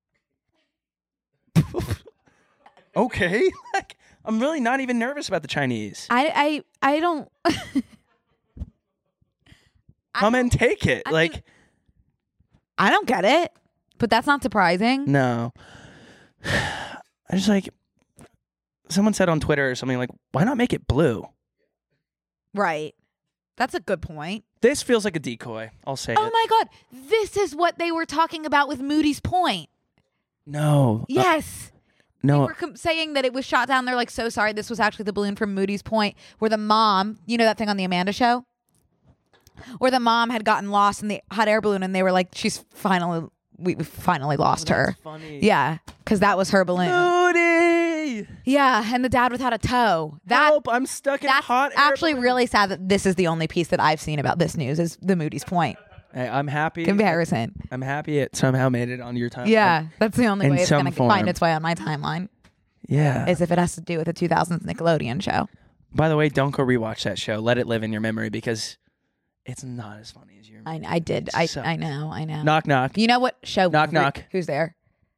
Okay. Like, I'm really not even nervous about the Chinese. I I I don't. Come I and don't- take it. I like, mean- I don't get it, but that's not surprising. no. I just like, someone said on Twitter or something like, why not make it blue? Right. That's a good point. This feels like a decoy. I'll say Oh it. my God. This is what they were talking about with Moody's Point. No. Uh, Yes. They no. were com- saying that it was shot down. They're like, so sorry. This was actually the balloon from Moody's Point where the mom, you know that thing on the Amanda Show? Where the mom had gotten lost in the hot air balloon and they were like, she's finally, we we finally lost her. That's funny. Yeah. Because that was her balloon. Moody! Yeah. And the dad without a toe. That, Help, I'm stuck in that's hot air actually balloon. really sad that this is the only piece that I've seen about this news is the Moody's Point Hey, I'm happy. comparison. I'm happy it somehow made it on your time. Yeah. That's the only In way it's some going to form. find its way on my timeline Yeah. is if it has to do with the two thousands Nickelodeon show. By the way, don't go rewatch that show. Let it live in your memory because it's not as funny as you remember. I, I did. It I, sucks. I know. I know. Knock, knock. You know what show? Knock, knock. Who's there?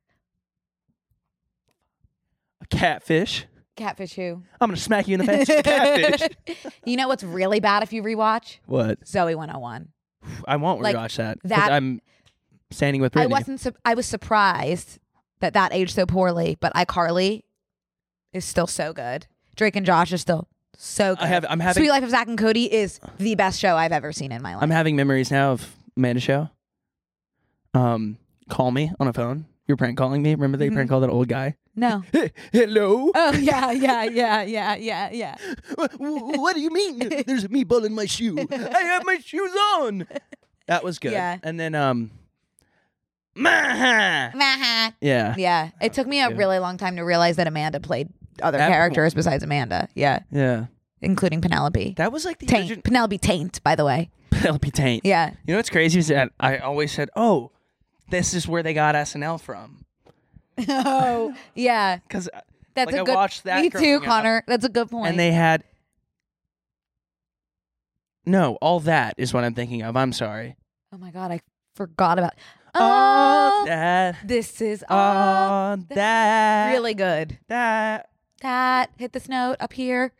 A catfish. Catfish who? I'm going to smack you in the face with a catfish. You know what's really bad if you rewatch? What? Zoe one oh one. I won't Like, rewatch that. 'cause that- I'm standing with I Brittany. wasn't. Su- I was surprised that that aged so poorly, but iCarly is still so good. Drake and Josh is still so good. I have- I'm having- Sweet Life of Zach and Cody is the best show I've ever seen in my life. I'm having memories now of Amanda Show. Um, call me on a phone. You're prank calling me. Remember they Mhm. prank called that old guy? no. Hello? Oh yeah, yeah, yeah, yeah, yeah, yeah. What, what do you mean? There's a meatball in my shoe. I have my shoes on. That was good. Yeah. And then um, Maha. Maha. Yeah. Yeah, it took me a good. really long time to realize that Amanda played other Everyone. characters besides Amanda. Yeah, Yeah. including Penelope. That was like the Taint. origin- Penelope Taint, by the way. Penelope Taint. Yeah. You know what's crazy is that I always said, "Oh, this is where they got S N L from," Oh, yeah. because That's like, a I good. watched that Me growing too, up. Connor. That's a good point. and they had no. All that is what I'm thinking of. I'm sorry. oh my god, I forgot about. All Oh, that. this is all All that. really good. That. That hit this note up here.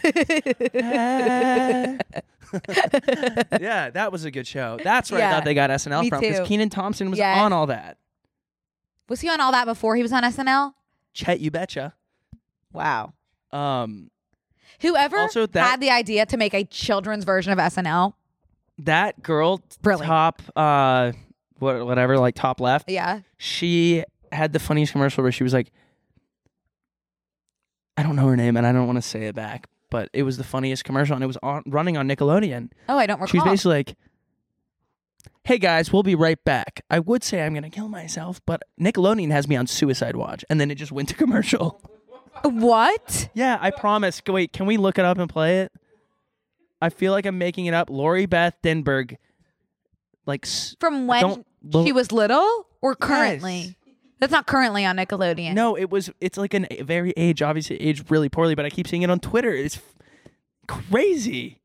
Yeah, that was a good show. That's where I Yeah, thought they got S N L me from too. because Kenan Thompson was Yes. on all that. Was he on all that before he was on S N L? Chet, you betcha. Wow. Um, Whoever Also, that- had the idea to make a children's version of S N L, That girl, Brilliant. top, uh, what, whatever, like top left. Yeah. She had the funniest commercial where she was like, I don't know her name and I don't want to say it back, but it was the funniest commercial and it was on, running on Nickelodeon. Oh, I don't recall. She was basically like, hey guys, we'll be right back. I would say I'm going to kill myself, but Nickelodeon has me on suicide watch. And then it just went to commercial. What? Yeah, I promise. Wait, can we look it up and play it? I feel like I'm making it up. Lori Beth Denberg. Like From when don't, she was little or currently? Yes. That's not currently on Nickelodeon. No, it was. It's like an a very age, obviously aged really poorly, but I keep seeing it on Twitter. It's f- crazy.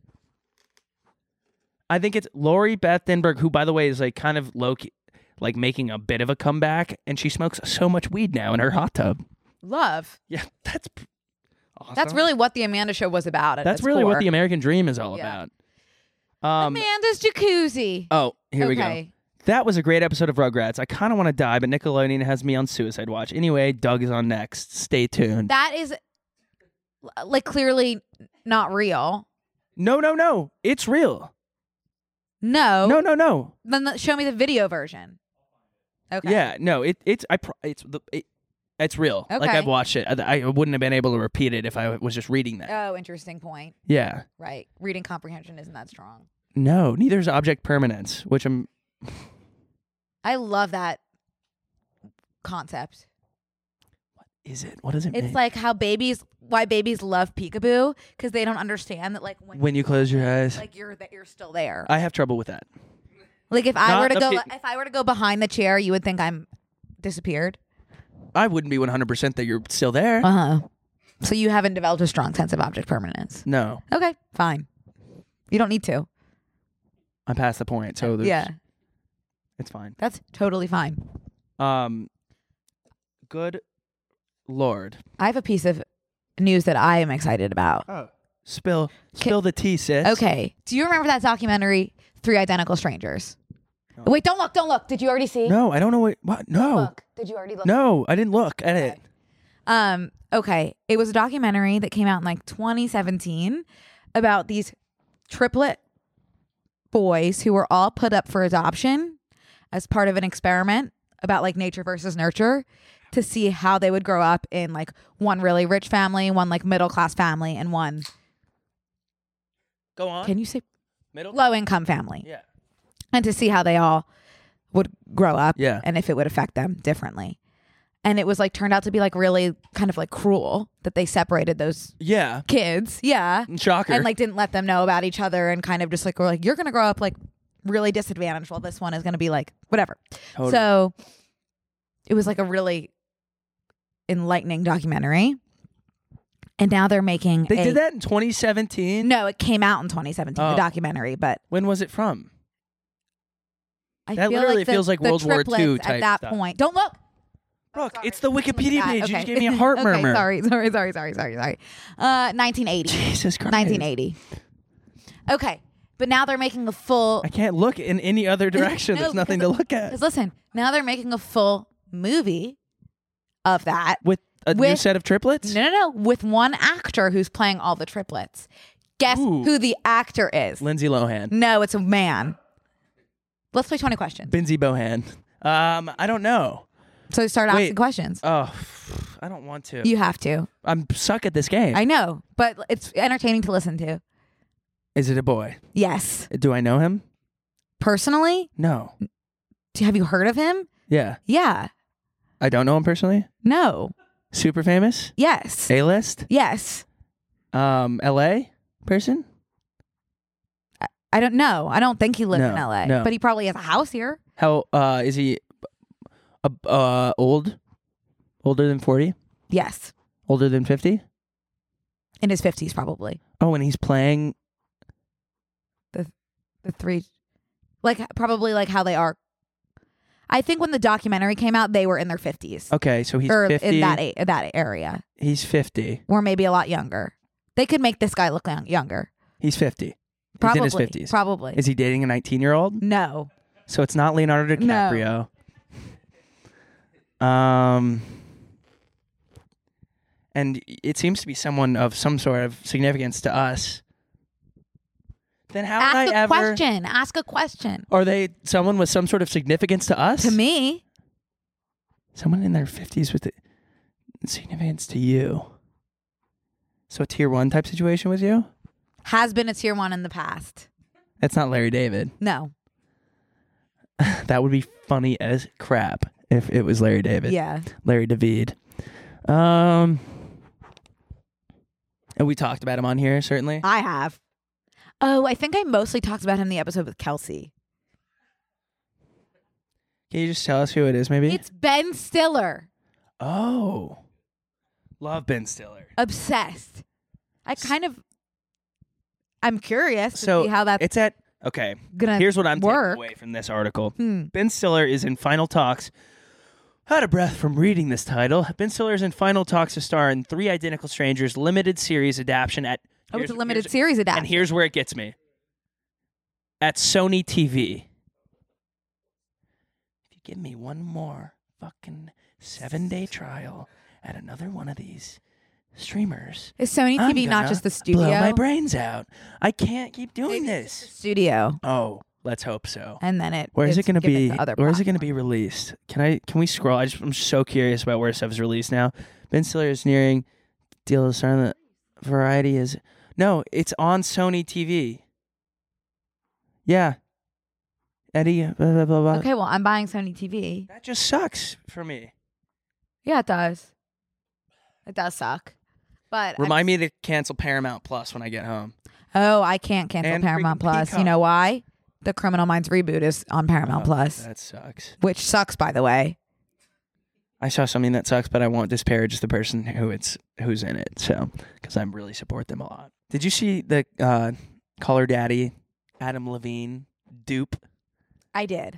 I think it's Lori Beth Denberg, who, by the way, is like kind of low key, like making a bit of a comeback, and she smokes so much weed now in her hot tub. Love. Yeah, that's awesome. That's really what the Amanda Show was about. At That's its really core. what the American Dream is all Yeah. about. Um, Amanda's Jacuzzi. oh, here we Okay. go. That was a great episode of Rugrats. I kind of want to die, but Nickelodeon has me on suicide watch. Anyway, Doug is on next. Stay tuned. That is like clearly not real. No, no, no. It's real. No. No, no, no. Then the- show me the video version. Okay. Yeah, no. It it's I pro- it's the it, it's real. Like Okay. I've watched it. I, I wouldn't have been able to repeat it if I was just reading that. Oh, interesting point. Yeah. Right. Reading comprehension isn't that strong. No, neither is object permanence, which I'm. I love that concept. Is it? What does it It's mean? like how babies, why babies love peekaboo, because they don't understand that, like when, When you close your eyes. like you're that you're still there. I have trouble with that. Like if I Not were to the go, pe- if I were to go behind the chair, you would think I'm disappeared. I wouldn't be one hundred percent that you're still there. Uh huh. So you haven't developed a strong sense of object permanence. No, Okay, fine. You don't need to. I'm past the point. So there's, Yeah, it's fine. that's totally fine. Um, good Lord. I have a piece of news that I am excited about. Oh, spill spill the tea, sis. Okay. Do you remember that documentary, Three Identical Strangers? No. Wait, don't look, don't look. Did you already see? No, I don't know what. What? No, Look. Did you already look? no, I didn't look at it. Um, okay. It was a documentary that came out in like twenty seventeen about these triplet boys who were all put up for adoption as part of an experiment about like nature versus nurture to see how they would grow up in like one really rich family, one like middle class family, and one, Go on. can you say Middle. low income family, Yeah. and to see how they all would grow up Yeah. and if it would affect them differently. And it was like turned out to be like really kind of like cruel that they separated those Yeah. kids. Yeah. Shocker. And like didn't let them know about each other and kind of just like were like, you're gonna grow up like really disadvantaged while this one is gonna be like whatever. Totally. So it was like a really enlightening documentary. And now they're making they a- did that in twenty seventeen. No, it came out in twenty seventeen, the Oh. documentary, but When was it from? I That feel literally like the, feels like the World War Two triplets type at that stuff. point. Don't look. Brooke, Sorry. it's the Look at Wikipedia that. page. You Okay. just gave me a heart okay, murmur. Sorry, sorry, sorry, sorry, sorry, sorry. Uh, nineteen eighty. Jesus Christ. nineteen eighty. Okay, but now they're making a full. I can't look in any other direction. No, There's nothing to because- look at. Because listen, now they're making a full movie of that. With a new with- set of triplets? No, no, no. With one actor who's playing all the triplets. Guess Ooh. who the actor is? Lindsay Lohan. No, it's a man. Let's play twenty questions. Binzy Bohan. Um, I don't know. So start Wait. asking questions. Oh, I don't want to. You have to. I'm suck at this game. I know, but it's entertaining to listen to. Is it a boy? Yes. Do I know him? Personally, No. do- have you heard of him? Yeah. Yeah. I don't know him personally. No. Super famous? Yes. A-list? Yes. Um, L A person? I don't know. I don't think he lives in No, L A, no. but he probably has a house here. How uh is he uh, uh old? Older than forty? Yes. Older than fifty? In his fifties, probably. Oh, and he's playing The three, like probably like how they are. I think when the documentary came out, they were in their fifties. Okay, so he's or fifty. in that a- that area, He's fifty. or maybe a lot younger. They could make this guy look young- younger. He's fifty. Probably. He's in his fifties. Probably. Is he dating a nineteen-year-old? No. So it's not Leonardo DiCaprio. Um, and it seems to be someone of some sort of significance to us. Then how Ask would I a ever? question. Ask a question. Are they someone with some sort of significance to us? To me. Someone in their fifties with the significance to you. So a tier one type situation with you? Has been a tier one in the past. That's not Larry David. No. That would be funny as crap if it was Larry David. Yeah. Larry David. Um, and we talked about him on here, certainly. I have. Oh, I think I mostly talked about him in the episode with Kelsey. Can you just tell us who it is, maybe? It's Ben Stiller. Oh. Love Ben Stiller. Obsessed. I kind of... I'm curious to So see how that's it's at... Okay, gonna here's what I'm work. taking away from this article. Hmm. Ben Stiller is in final talks. Out of breath from reading this title. Ben Stiller is in final talks to star in Three Identical Strangers limited series adaptation at... Oh, it's a here's- limited here's- series adaptation. And here's where it gets me. At Sony T V. If you give me one more fucking seven-day trial at another one of these streamers... Is Sony T V I'm not gonna just the studio? blow my brains out. I can't keep doing Maybe it's this. the studio. Oh, let's hope so. And then it. Where is it it's going to given be? to other Where is it going to be platforms. released? Can I? Can we scroll? I just, I'm so curious about where stuff is released now. Ben Stiller is nearing deal to star in the Variety is no. It's on Sony T V. Yeah. Eddie. Blah, blah, blah, blah. Okay, well, I'm buying Sony T V. That just sucks for me. Yeah, it does. It does suck. But Remind I'm- me to cancel Paramount Plus when I get home. Oh, I can't cancel And Paramount freaking Plus. You Peacock. know why? The Criminal Minds reboot is on Paramount Oh, Plus, That sucks. which sucks, by the way. I saw something that sucks, but I won't disparage the person who it's who's in it. So, because I really support them a lot. Did you see the uh, Call Her Daddy, Adam Levine dupe? I did.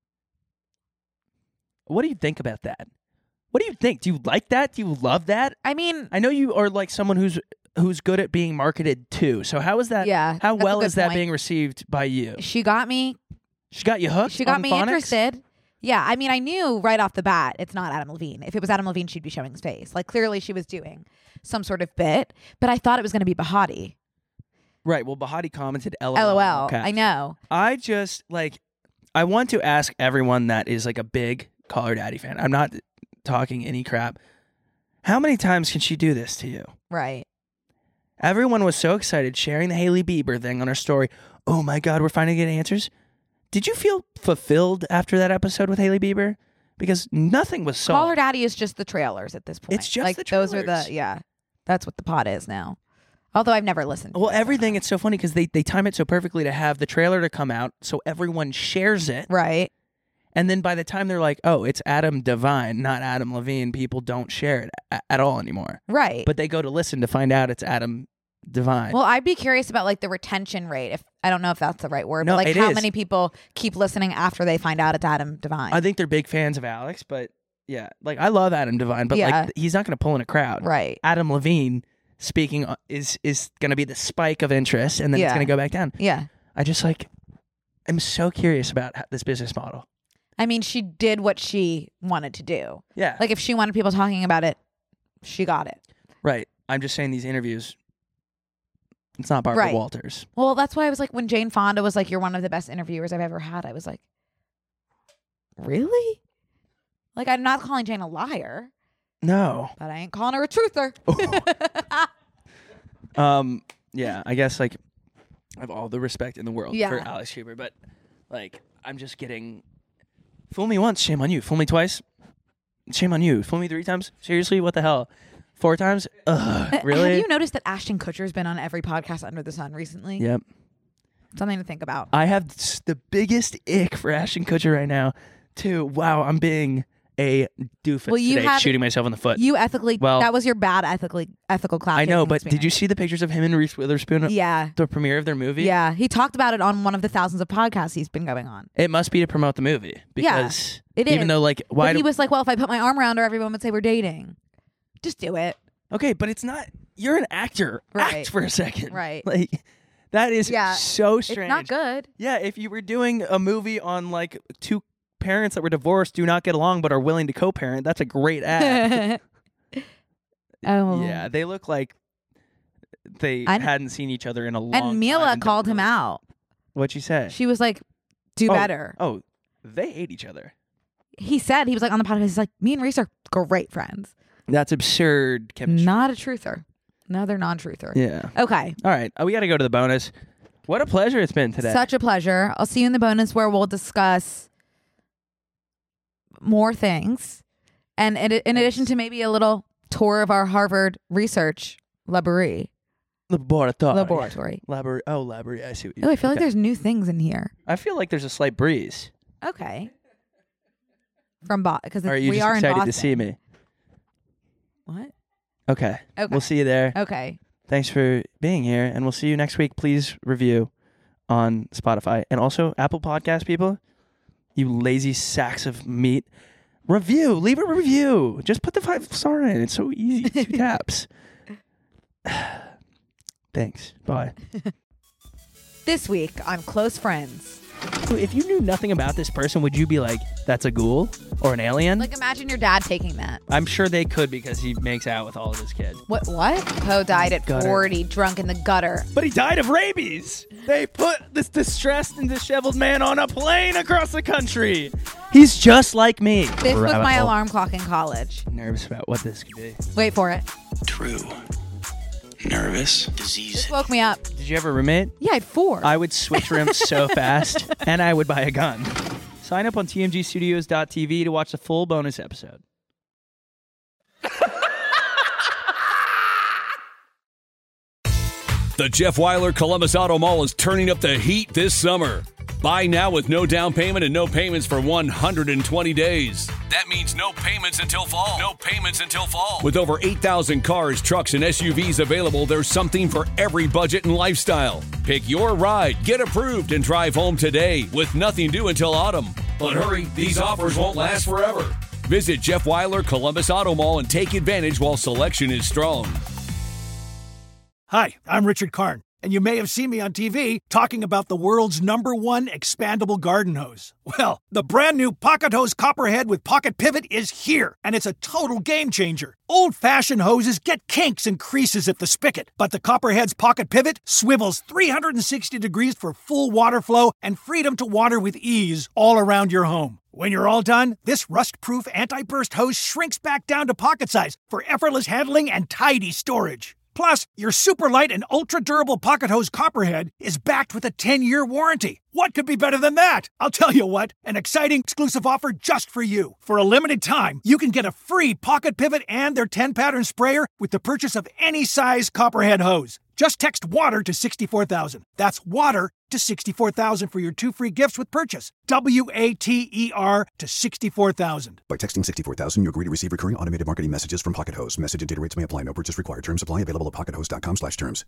What do you think about that? What do you think? Do you like that? Do you love that? I mean, I know you are like someone who's who's good at being marketed too. So how is that? Yeah, How that's a well good is that point. being received by you? she got me. She got you hooked. She got on me phonics? interested. Yeah, I mean, I knew right off the bat it's not Adam Levine. If it was Adam Levine, she'd be showing his face. Like, clearly she was doing some sort of bit, but I thought it was going to be Bahati. Right. Well, Bahati commented L O L. LOL. Okay. I know. I just like I want to ask everyone that is like a big Call Her Daddy fan. I'm not talking any crap. How many times can she do this to you? Right. Everyone was so excited sharing the Hailey Bieber thing on her story. Oh my God, we're finally getting answers. Did you feel fulfilled after that episode with Hailey Bieber? Because nothing was solved. Call Her Daddy is just the trailers at this point. It's just like the those are trailers. the yeah. That's what the pod is now. Although I've never listened to Well, it. everything, it's so funny because they, they time it so perfectly to have the trailer to come out so everyone shares it. Right. And then by the time they're like, oh, it's Adam Devine, not Adam Levine, people don't share it a- at all anymore. Right. But they go to listen to find out it's Adam Devine. Well, I'd be curious about like the retention rate. If I don't know if that's the right word, No, but like it how is. many people keep listening after they find out it's Adam Devine. I think they're big fans of Alex, but yeah, like I love Adam Devine, but Yeah. like he's not going to pull in a crowd. Right. Adam Levine speaking uh, is is going to be the spike of interest, and then it's Yeah. going to go back down. Yeah. I just like, I'm so curious about how, this business model. I mean, she did what she wanted to do. Yeah, Like if she wanted people talking about it, she got it. right. I'm just saying these interviews. It's not Barbara Right. Walters. Well, that's why I was like, when Jane Fonda was like, "You're one of the best interviewers I've ever had," I was like, "Really?" Like, I'm not calling Jane a liar, No. but I ain't calling her a truther. Um. Yeah. I guess like I have all the respect in the world Yeah. for Alex Huber, but like I'm just getting fool me once, shame on you. Fool me twice, shame on you. Fool me three times. Seriously, what the hell? Four times? Ugh. Really? Have you noticed that Ashton Kutcher's been on every podcast under the sun recently? Yep. Something to think about. I have s- the biggest ick for Ashton Kutcher right now. Too. Wow, I'm being a doofus Well, you today, had- shooting myself in the foot. You ethically, Well- that was your bad ethically ethical cloud. I know, chasing but did you experience. see the pictures of him and Reese Witherspoon at Yeah. the premiere of their movie? Yeah. He talked about it on one of the thousands of podcasts he's been going on. It must be to promote the movie Yeah, because it even is. though like why But do he was like, well, if I put my arm around her, everyone would say we're dating. Just do it. Okay, but it's not. You're an actor. Right. Act for a second. Right. Like that is Yeah, so strange. It's not good. Yeah, if you were doing a movie on like two parents that were divorced, do not get along, but are willing to co-parent, that's a great ad. Oh. Yeah, they look like they I kn- hadn't seen each other in a long time. And Mila don't called him really- out. What'd she say? She was like, do oh, better. Oh, they hate each other. He said, he was like on the podcast, he's like, me and Reese are great friends. That's absurd chemistry. Not a truther. Another non-truther. Yeah. Okay. All right. Oh, we got to go to the bonus. What a pleasure it's been today. Such a pleasure. I'll see you in the bonus where we'll discuss more things. And in, in addition to maybe a little tour of our Harvard research laboratory. Laboratory. Laboratory. Labor- oh, laboratory. I see what you Oh, I feel okay. like there's new things in here. I feel like there's a slight breeze. Okay. From Boston. Because Are you we just are excited in Boston. to see me? What? Okay. Okay. We'll see you there. Okay. Thanks for being here, and we'll see you next week. Please review on Spotify and also Apple Podcast, people. You lazy sacks of meat. Review. Leave a review. Just put the five star in. It's so easy. Two taps. Thanks. Bye. This week on Close Friends. So if you knew nothing about this person, would you be like, that's a ghoul or an alien? Like, imagine your dad taking that. I'm sure they could because he makes out with all of his kids. What? What? Poe died at Gutter. forty, drunk in the gutter. But he died of rabies. They put this distressed and disheveled man on a plane across the country. He's just like me. This was Rabbit my hole. alarm clock in college. Nervous about what this could be. Wait for it. True. Nervous. Disease. This woke me up. Did you have a roommate? Yeah, I had four. I would switch rooms so fast, and I would buy a gun. Sign up on T M G studios dot T V to watch the full bonus episode. The Jeff Weiler Columbus Auto Mall is turning up the heat this summer. Buy now with no down payment and no payments for one hundred twenty days. That means no payments until fall. No payments until fall. With over eight thousand cars, trucks, and S U Vs available, there's something for every budget and lifestyle. Pick your ride, get approved, and drive home today with nothing due until autumn. But hurry, these offers won't last forever. Visit Jeff Weiler Columbus Auto Mall and take advantage while selection is strong. Hi, I'm Richard Karn, and you may have seen me on T V talking about the world's number one expandable garden hose. Well, the brand new Pocket Hose Copperhead with Pocket Pivot is here, and it's a total game changer. Old-fashioned hoses get kinks and creases at the spigot, but the Copperhead's Pocket Pivot swivels three hundred sixty degrees for full water flow and freedom to water with ease all around your home. When you're all done, this rust-proof anti-burst hose shrinks back down to pocket size for effortless handling and tidy storage. Plus, your super light and ultra-durable Pocket Hose Copperhead is backed with a ten-year warranty. What could be better than that? I'll tell you what, an exciting exclusive offer just for you. For a limited time, you can get a free Pocket Pivot and their ten-pattern sprayer with the purchase of any size Copperhead hose. Just text WATER to sixty-four thousand. That's WATER to sixty-four thousand for your two free gifts with purchase. W A T E R to sixty-four thousand. By texting sixty-four thousand, you agree to receive recurring automated marketing messages from Pocket Hose. Message and data rates may apply. No purchase required. Terms apply. Available at pocket hose dot com slash terms.